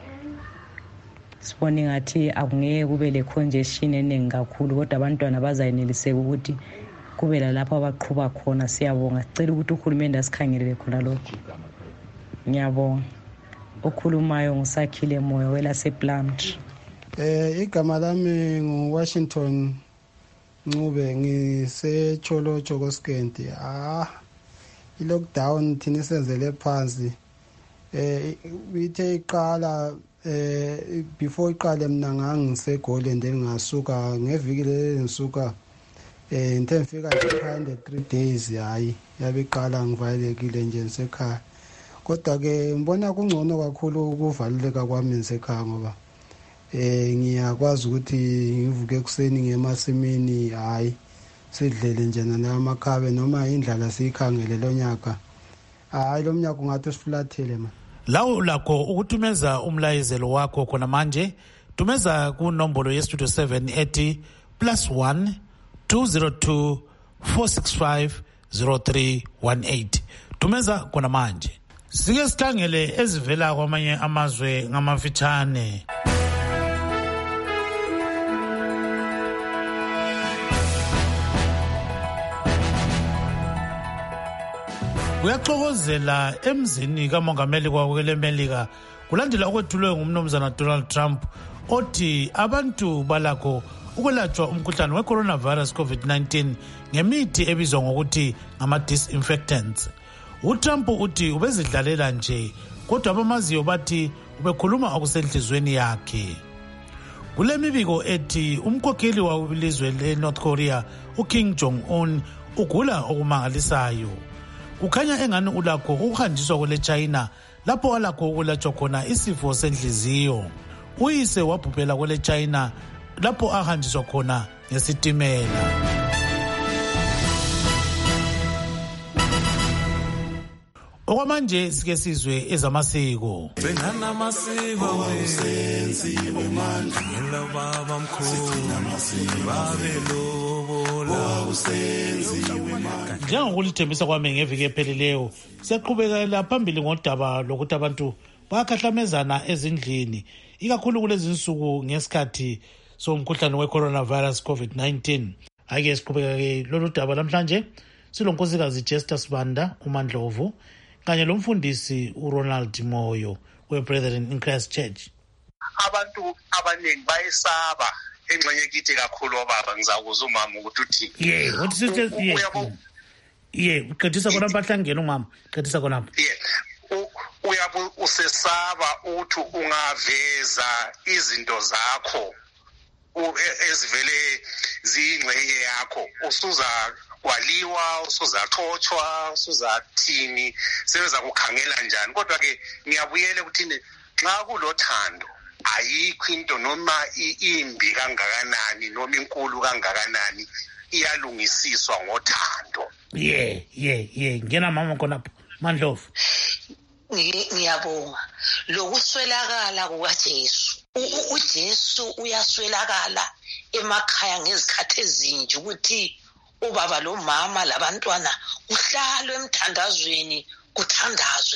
Sibone ngathi akungeke kube le congestion eningi kakhulu kodwa abantwana bazayeneliseka ukuthi kube lapho abaqhuba khona. Siyabonga, sicela ukuthi uhulumende asikhangelele khona lokho. Ngiyabonga. Okhulumayo nguSakhile Moyo welasePlumtree. Eh igama lami nguWashington Ncube, ngisecholo Jokoskenti. Ah i-lockdown thina senzele phansi. Eh ithe iqala eh before iqale mina ngangisegoli and ngasuka ngeviki leli ngisuka eh into efika nje three days hayi yabiqala ngivalekile nje ngisekhaya. Kodwa ke ngibona kungcono kakhulu ukuvaleleka kwami ngisekhaya ngoba eh ngiyakwazi ukuthi ngivuke ekseni ngemasimini hayi sidlele nje namakhabe noma indlala siyikhangele lonyaka. Hayi lo mnyaka ungathi usifulathele man. Lawo lakho ukuthumeza umlayezelo wakho khona manje tumeza ku nombolo yestudio seven ethi plus one two zero two four six five zero three one eight. Tumeza khona manje. Sike sikhangele ezivela kwamanye amazwe ngamafitshane. Uyaxokozela emzini kamongameli kwakwele Melika kulandela okwethulwe ngumnumzana Donald Trump othi abantu balakho ukwelatshwa umkhuhlane we-coronavirus COVID nineteen ngemithi ebizwa ngokuthi ngama-disinfectants. UTrump uthi ubezidlalela nje kodwa abamaziyo bathi ubekhuluma okusenhlizweni yakhe. Kule mibiko ethi umkhokheli welizwe le-North Korea uKim Jong-un ugula okumangalisayo. Kukhanya engani ulakho ukuhanjiswa kwele China lapho alakho ukulatshwa khona isifo senhliziyo. Uyise wabhubhela kwele China lapho ahanjiswa khona ngesitimela. Okwamanje sike sizwe ezamasiko. Bengana amasiko senziwe manje ngelababa mkhulu babelobola usenziwe manje. Njengokulithembisa kwami ngeviki ephelileyo siyaqhubekela phambili ngodaba lokuthi abantu bayakhahlamezana ezindlini ikakhulu kulezi insuku ngesikhathi somkhuhlane we-coronavirus COVID nineteen. Ake siqhubeka ke lolu daba namhlanje silonkosikazi Jester Sibanda uMandlovu kanye lomfundisi uRonald Moyo we-Brethren in Christ Church. Abantu abaningi bayesaba engxenye kithi kakhulu obaba ngizakuza umama ukuthi uthi yeah what is it yeah yeah uqedisa khona bahlangena umama uqedisa khona yeah uyabu usesaba uthi ungaveza izinto zakho ezivele zingxenye yakho usuza kwaliwa usuzaxoxwa usuzathini sebeza kukhangela njani. Kodwa ke ngiyabuyele ukuthini xa kulothando ayikho into noma imbi kangakanani noma inkulu kangakanani iyalungisiswa ngothando. yeah yeah yeah ngena mama khona Mandlovu. Ngiyabonga lokuswelakala kukaJesu. uJesu uyaswelakala emakhaya ngezikhathi ezinje ukuthi ubaba lo mama labantwana kuhlalwe emthandazweni kuthandazwe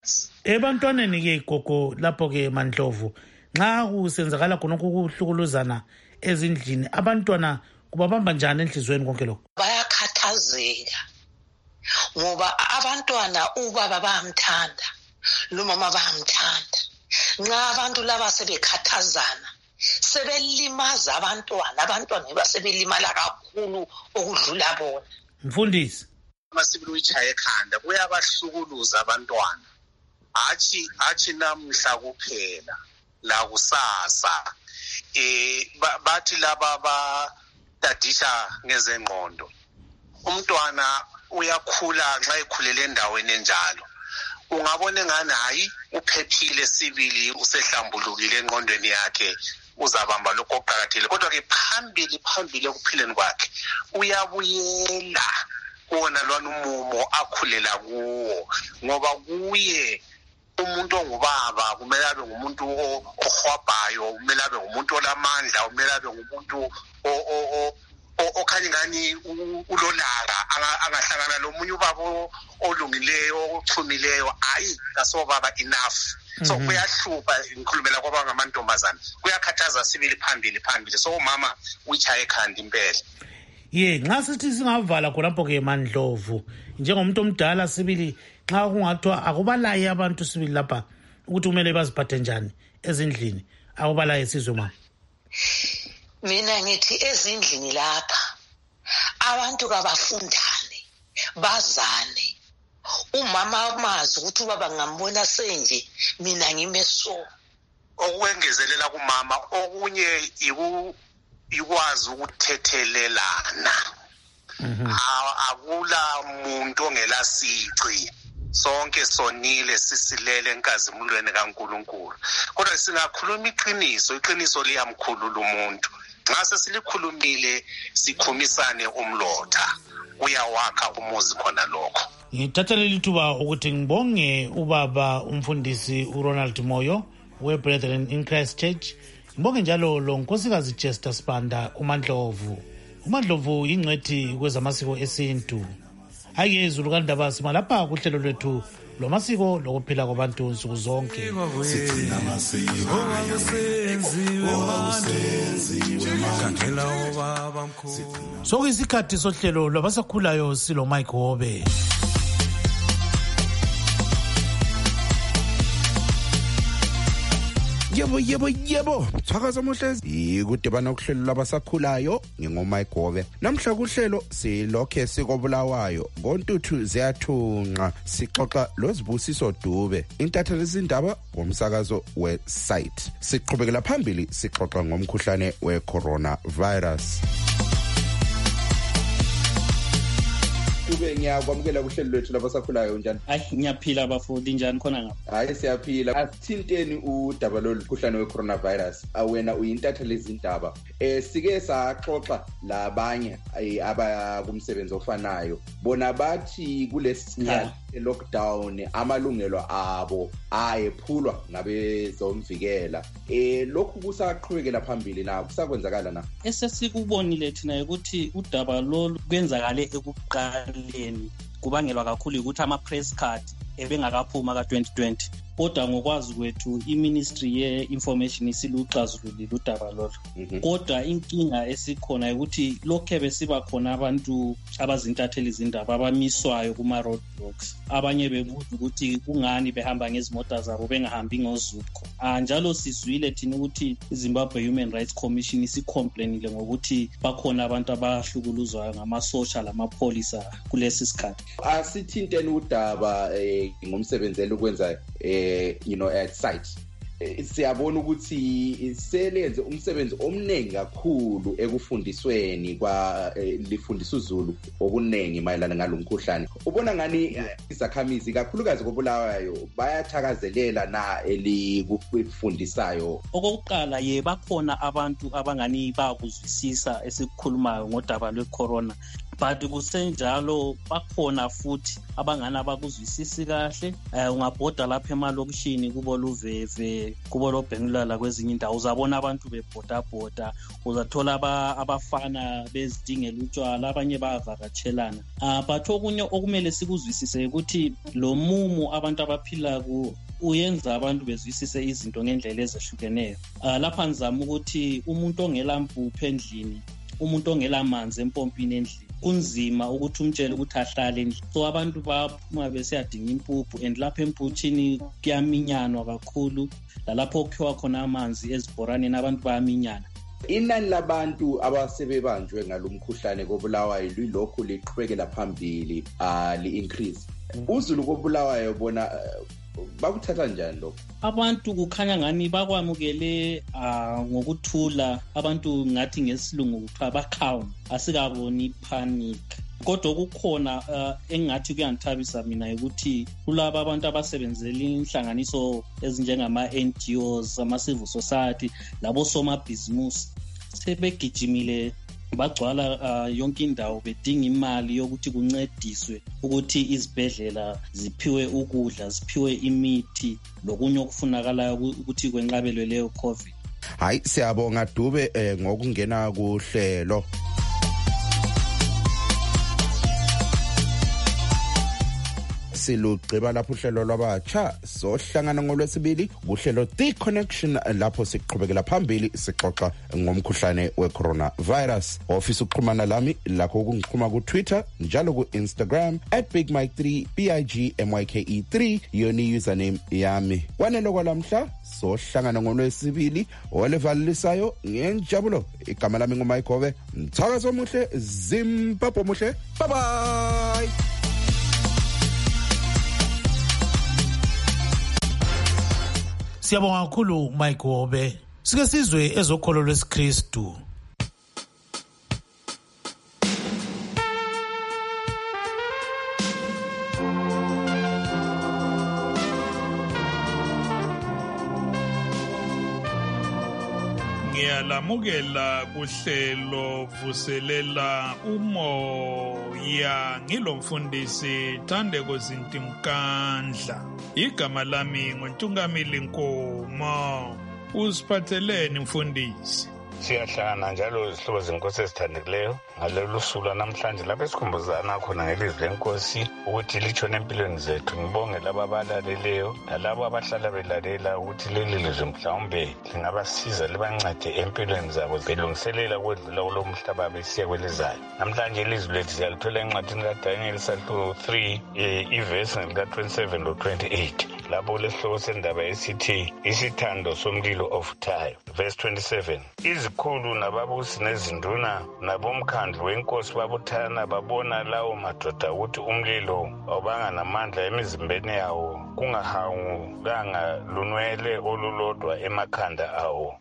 Ebantwaneni ke gogo lapho ke Mandlovu nxa kusenzakala khonokho ukuhlukuluzana ezindlini abantwana kubabamba njani enhlizweni konke lokho? Bayakhathazeka ngoba abantwana ubaba bayamthanda lumama bayamthanda. Nxa abantu laba sebekhathazana sebelimaza abantwana abantwana basebelimala kakhulu okudlula bona. Mfundisi, masibili uyichaya ekhanda kuyabahlukuluza abantwana, hathi hathi namhla kuphela la kusasa. Eh bathi laba batadisha ngezengqondo. Umntwana uyakhula nxa ekhulele endaweni enjalo, ungabona ngani hayi uphephile sibili usehlambulukile engqondweni yakhe uzabamba lokho okuqakathile, kodwa ke phambili phambili ekuphileni kwakhe uyabuyela kuwona lwana umumo akhulela kuwo, ngoba kuye umuntu ongubaba kumele abe ngumuntu ohwabhayo, kumele abe ngumuntu olamandla, kumele abe ngumuntu okhanya ngani ulolaka, angahlangana lomunye ubaba olungileyo ochumileyo, hayi kasobaba enough. So kuyahlupha ngikhulumela kwaba ngamantombazana, kuyakhathaza sibili phambili phambili. So umama uyichaya ekhanda impela. Ye nxa sithi singavala khonapho ke Mandlovu njengomuntu omdala sibili nxa kungathiwa akubalaye abantu sibili lapha ukuthi kumele baziphathe njani ezindlini, akubalaye sizwe mama? Mina ngithi ezindlini lapha abantu kabafundane bazane. Umama mazi ukuthi ubaba ngambona senje mina ngime so. Okwengezelela kumama okunye iku ikwazi ukuthethelelana. Akula muntu ongela sici, sonke sonile sisilele enkazimulweni kaNkulunkulu. Kodwa singakhuluma iqiniso, iqiniso liyamkhulula umuntu. Nxa sesilikhulumile sikhumisane umlotha, uyawakha umuzi khona lokho. Ngithathele lithuba ukuthi ngibonge ubaba umfundisi uRonald Moyo weBrethren in Christ Church. Ngibonge njalo lo nkosikazi Chester Sibanda uMandlovu. uMandlovu ingcwethi kwezamasiko esintu. Ake izulu kandaba sima lapha kuhlelo lwethu lomasiko lokuphila kwabantu nsuku zonke. Sithina amasiko owakusenziwe manje obaba mkhulu. Sokuyisikhathi sohlelo lwabasakhulayo silo Mike Hobe. Yebo yebo yebo thakaza mohlezi ikudibana ukuhlelo labasakhulayo ngingomike Gobe. Namhla kuhlelo silokhe sikobulawayo ngontuthu ziyathunqa sixoxa lozibusiso Dube intatheli izindaba ngomsakazo wesite. Siqhubekela phambili sixoxa ngomkhuhlane we-coronavirus. Dube ngiyakwamukela kuhlelo lwethu labasakhulayo njani? Hayi ngiyaphila bafundi njani khona ngapha? Hayi siyaphila. Asithinteni udaba lomkhuhlane we-coronavirus. Awena uyintatheli izindaba. Eh sike saxoxa labanye abakumsebenzi ofanayo. Bona bathi kulesikhathi lockdown amalungelo abo ayephulwa ngabezomvikela. Eh lokhu kusaqhubekela phambili na kusakwenzakala na? Esesikubonile thina ukuthi udaba lolu kwenzakale ekuqaleni kubangelwa kakhulu ukuthi ama press card ebengakaphuma ka twenty twenty. Kodwa ngokwazi kwethu iMinistry ye-Information isiluxazululile udaba lolo. Kodwa inkinga esikhona ukuthi lokho besiba khona abantu abazintatheli izindaba abamiswayo kuma roadblocks. Abanye bebuza ukuthi kungani behamba ngezimota zabo bengahambi ngozukho. Njalo sizwile thina ukuthi iZimbabwe Human Rights Commission isicomplainile ngokuthi bakhona abantu abahlukuluzwayo ngamasosha lamapolisa kulesi sikhathi. Asithinteni udaba ngomsebenzelo ukwenza eh you know at site. Siyabona ukuthi selenze umsebenzi omnengi kakhulu ekufundisweni kwa lifundisa uZulu okunengi mayelana ngalomkhuhlane. Ubona ngani izakhamizi kakhulukazi kobulawayo bayathakazelela na elikufundisayo? Okokuqala ye bakhona abantu abangani bakuzwisisa esikukhulumayo ngodaba lwecorona. but kusenjalo bakhona futhi abangani abakuzwisisi kahle. um ungabhoda lapha emalokishini kubo Luveve, kubo loBhenilala kwezinye indawo uzabona abantu bebhodabhoda, uzathola abafana bezidingela utshwala, abanye bayavakatshelana. um but okunye okumele sikuzwisise ukuthi lo mumu abantu abaphila ku uyenza abantu bezwisise izinto ngendlela ezehlukeneyo. Uh, lapha ngizama ukuthi umuntu ongela mpuphu endlini, umuntu ongela manzi empompini endlini, kunzima ukuthi umtshele ukuthi ahlale endlini. So abantu baphuma besiyadinga impuphu, and lapha emputhini kuyaminyanwa kakhulu, lalapho kukhiwa khona amanzi ezibhoraneni abantu bayaminyana. Inani labantu abasebebanjwe ngalomkhuhlane koBulawayo lilokhu liqhubekela phambili uh, li-increase. Uzulu koBulawayo bona uh, bakuthatha njani lokho? Abantu kukhanya ngani bakwamukele uh, ngokuthula. Abantu ngathi ngesilungu kuthiwa ba-calm, asikaboni panic. Kodwa kukhona uh, engathi kuyangithabisa mina ukuthi kulabo abantu abasebenzela inhlanganiso ezinjengama-N G Os, ama-civil society, labo somabhizimusi sebegijimile bagcwala uh, yonke indawo bedinga imali yokuthi kuncediswe ukuthi izibhedlela ziphiwe ukudla, ziphiwe imithi lokunye okufunakalayo ukuthi kwenqabelwe leyo COVID. Hayi, siyabonga Dube eh, ngokungena kuhlelo. Silugciba lapho uhlelo lwabatsha sohlangana ngolwesibili kuhlelo The Connection, lapho siqhubekela phambili sixoxa ngomkhuhlane we-coronavirus. Ofisa ukuxhumana lami lakho ukungiqhuma ku-Twitter njalo ku-Instagram at Big Mike three, B I G M Y K E three, yoni username yami. Wanelo kwalamhla sohlangana ngolwesibili olevalisayo ngenjabulo. Igama lami nguMike Hove. Mthakazo omuhle, Zimbabwe omuhle. Bye bye. Siyabonga kakhulu Mike Hove. Sike sizwe ezokholo lwesiKristu. Ngiyalamukela kuhlelo vuselela umoya, ngilomfundisi Thandeko Zintimkandla. Igama lami nguNtungamili Nkomo. Usiphatheleni mfundisi? Siyahlangana njalo izihlobo zenkosi ezithandekileyo ngalolu suku namhlanje lapho esikhumbuzana khona ngelizwi lenkosi ukuthi litshone empilweni zethu. Ngibonge laba abalaleleyo nalabo abahlala belalela ukuthi leli lizwi mhlawumbe lingabasiza libancede empilweni zabo belungiselela ukwedlula kulo mhlaba besiya kwelizayo. Namhlanje ilizwi lethu siyalithola encwadini kaDaniel chapter three ivesi lika-twenty-seven lo twenty-eight, lapho lesihloko sendaba esithi isithando somlilo ofuthayo. Verse twenty-seven, izikhulu nababusi nezinduna nabomkhandlu wenkosi babuthana babona lawo madoda ukuthi umlilo awubanga namandla emizimbeni yawo, kungahawukanga lunwele olulodwa emakhanda awo,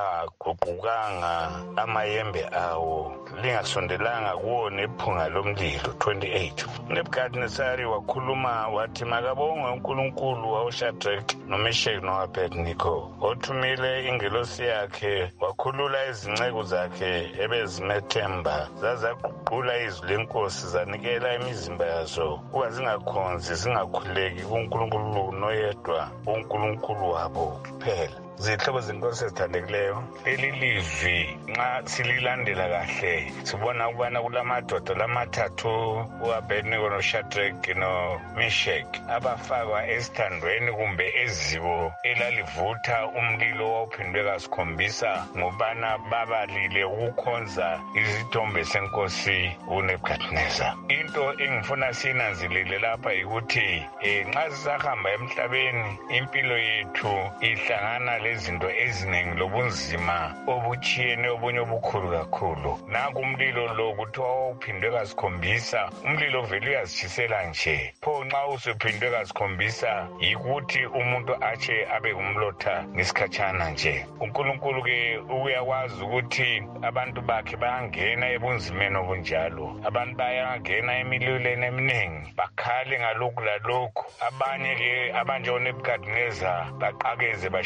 engaguqukanga amayembe awo, lingasondelanga kuwo nephunga lomlilo. twenty-eight, uNebukadnesari wakhuluma wathi makabongwe uNkulunkulu wawuShadraki noMeshaki no-Abednego, othumile ingelosi yakhe wakhulula izinceku zakhe ebezimethemba, zazaguqula izwi lenkosi zanikela imizimba yazo ukuba zingakhonzi zingakhuleki kuNkulunkulu noyedwa uNkulunkulu wabo kuphela. Zihlobo zenkosi ezithandekileyo, leli lizwi nxa sililandela kahle sibona ukubana kulamadoda lamathathu, u-Abednego noShadraki noMeshaki, abafakwa esithandweni kumbe eziko elalivutha umlilo wawuphindwe kasikhombisa ngobana babalile ukukhonza izithombe senkosi uNebukadneza. Into engifuna siyinanzelele lapha yikuthi eh, nxa sisahamba emhlabeni impilo yethu ihlangana lezinto eziningi lobunzima obuchiyene obunye obukhulu kakhulu. Naku umlilo lo kuthiwa wawuphindwe kasikhombisa, umlilo vele uyazitshisela nje. Pho nxa usuphindwe kasikhombisa yikuthi umuntu atshe abe ngumlotha ngesikhatshana nje. uNkulunkulu ke uyakwazi ukuthi abantu bakhe bayangena ebunzimeni obunjalo, abantu bayangena emililweni eminingi bakhale ngalokhu lalokhu. Abanye ke abanje uNebukadneza baqakeze bashaya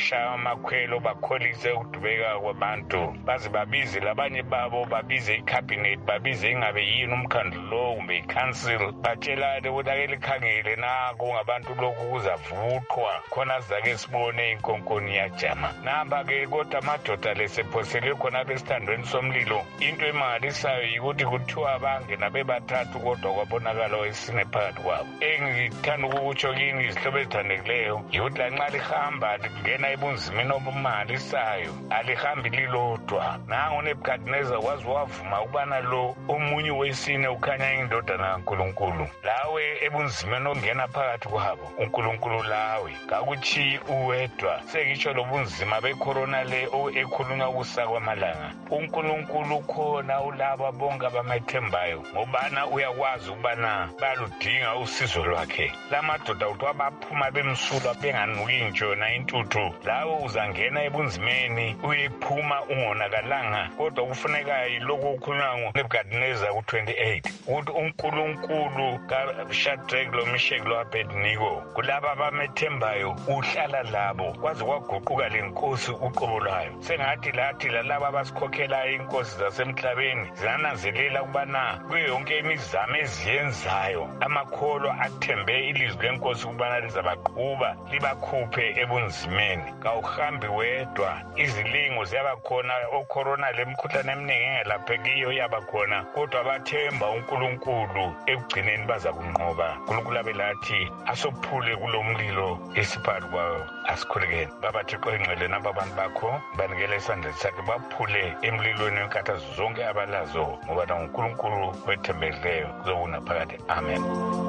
amakhwelo bakholise ukudubeka kwabantu baze babize labanye babo babize icabinet babize ingabe yini umkhandlu lo kumbe icouncil batshelane ukuthi ake likhangele naku ngabantu lokhu kuzavuthwa khona zake sibone inkonkoni yajama namba-ke kodwa amadoda lesephosele khona besithandweni somlilo into emangalisayo yikuthi kuthiwa bangena bebathathu kodwa kwabonakala oyesine phakathi kwabo. Engithanda ukukutsho kini izihlobo ezithandekileyo yikuthi lanxa lihamba lingena ebunzimeni obumangalisayo alihambi lilodwa. Nangu uNebukadineza waze wavuma ukubana lo omunye wesine ukhanya indodana kaNkulunkulu. Lawe ebunzimeni ongena phakathi kwabo uNkulunkulu lawe kakuthi uwedwa. Sengitsho lobunzima becorona le ekhulunywa ukusa kwamalanga uNkulunkulu khona ulaba bonke abamethembayo ngobana uyakwazi ukubana baludinga usizo lwakhe. Lamadoda uthiwa baphuma bemsulwa benganuki njona intuthu. Lawe uzangena ebunzimeni uyephuma ungonakalanga kodwa kufuneka yilokhu okukhulunywa nguNebukadineza ku twenty-eight ukuthi uNkulunkulu kaShadrach loMeshach loAbednego kulaba abamethembayo uhlala labo kwaze kwaguquka lenkosi uqobo lwayo. Sengathi lathi lalaba abasikhokhelayo inkosi zasemhlabeni zinanzelela ukubana kuyo yonke imizamo eziyenzayo amakholo athembe ilizwi lenkosi ukubana lizabaqhuba libakhuphe ebunzimeni. Kawuhambi wedwa, izilingo ziyabakhona, ocorona lemikhuhlane eminingi engelaphekiyo yabakhona kodwa bathemba uNkulunkulu ekugcineni baza kunqoba. uNkulunkulu abelathi asophule kulomlilo esiphakathi kwayo asikhulekeni. Baba Thixo engcwele naba abantu bakho banikele esandleni sakhe baphule emlilweni wenkathazo zonke abalazo ngoba uNkulunkulu wethembekileyo kuzokuna phakathi. Amen.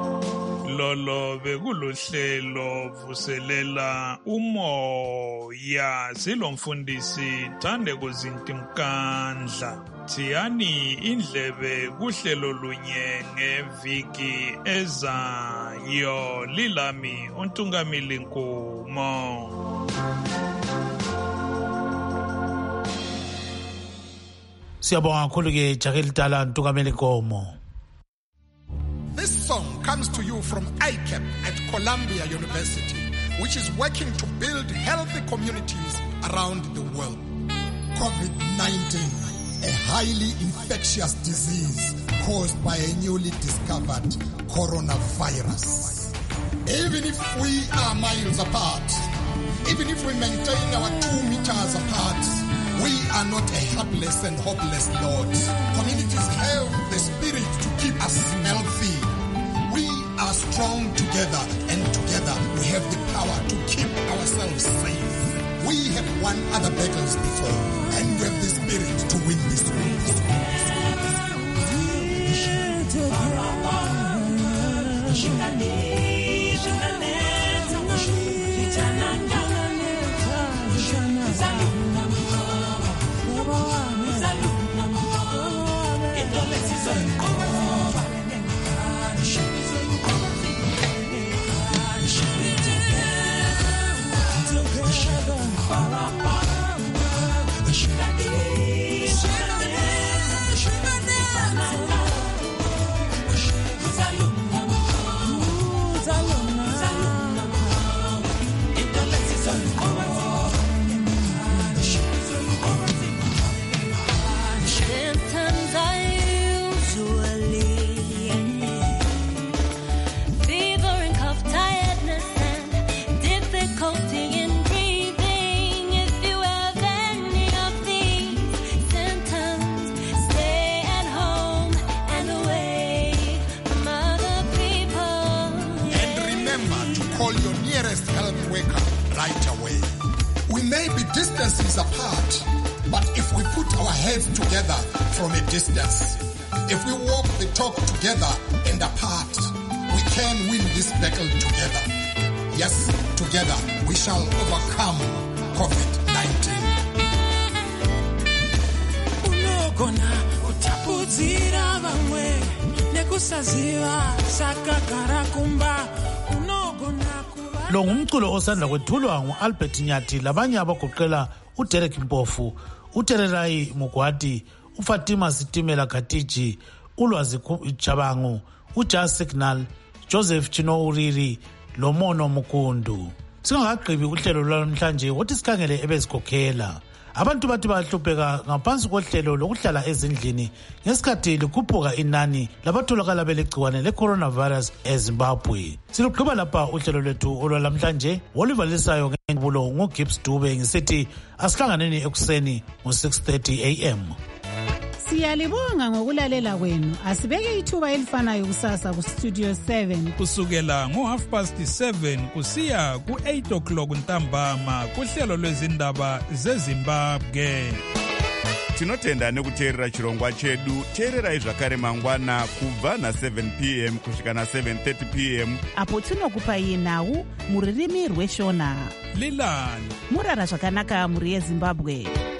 Lolo bekuluhlelo vuselela umoya silomfundisi Thandeko Zintimkandla. Thiyani indlebe kuhlelo lunye ngeviki ezayo. Lilami uNtungamili Nkumo. Siyabonga kakhulu ke Jakeli Dala Ntungamili Nkomo. This song comes to you from I C A P at Columbia University, which is working to build healthy communities around the world. COVID nineteen, a highly infectious disease caused by a newly discovered coronavirus. Even if we are miles apart, even if we maintain our two meters apart, we are not a helpless and hopeless Lord. Communities have the spirit to keep us healthy. We are strong together, and together we have the power to keep ourselves safe. We have won other battles before, and we have the spirit to win this war. Distances apart, but if we put our heads together from a distance, if we walk the talk together and apart, we can win this battle together. Yes, together we shall overcome COVID nineteen. Unogona utapudzira vamwe nekusaziva sakagara kumba unogona Lo ngumculo osandla kwethulwa nguAlbert Nyathi labanye abagoqela uDerek Mpofu, uTererai Mugwadi, uFatima Sitimela Khatiji, uLwazi Chabangu, uJust Signal, Joseph Chino Uriri, loMono Mukundu. singakagqibi uhlelo lwanamhlanje wothi sikhangele ebezikhokhela. Abantu bathi bahlupheka ngaphansi kohlelo lokuhlala ezindlini ngesikhathi likhuphuka inani labatholakala belegciwane le-coronavirus eZimbabwe. Silugqiba lapha uhlelo lwethu olwalamhlanje oluvalisayo ngengubulo nguGibbs Dube ngisithi asihlanganeni ekuseni ngo-six thirty a m Siyalibonga ngokulalela kwenu. Asibeke ithuba elifanayo kusasa ku Studio seven kusukela ngo half past seven kusiya ku eight o'clock ntambama kuhlelo lwezindaba zeZimbabwe. Tinotenda nekuteerera chirongwa chedu. Teererai zvakare mangwana kubva na seven p m kusvika na seven thirty p m apo tinokupai nhau muririmi rweshona. Lilani murara zvakanaka muri yeZimbabwe.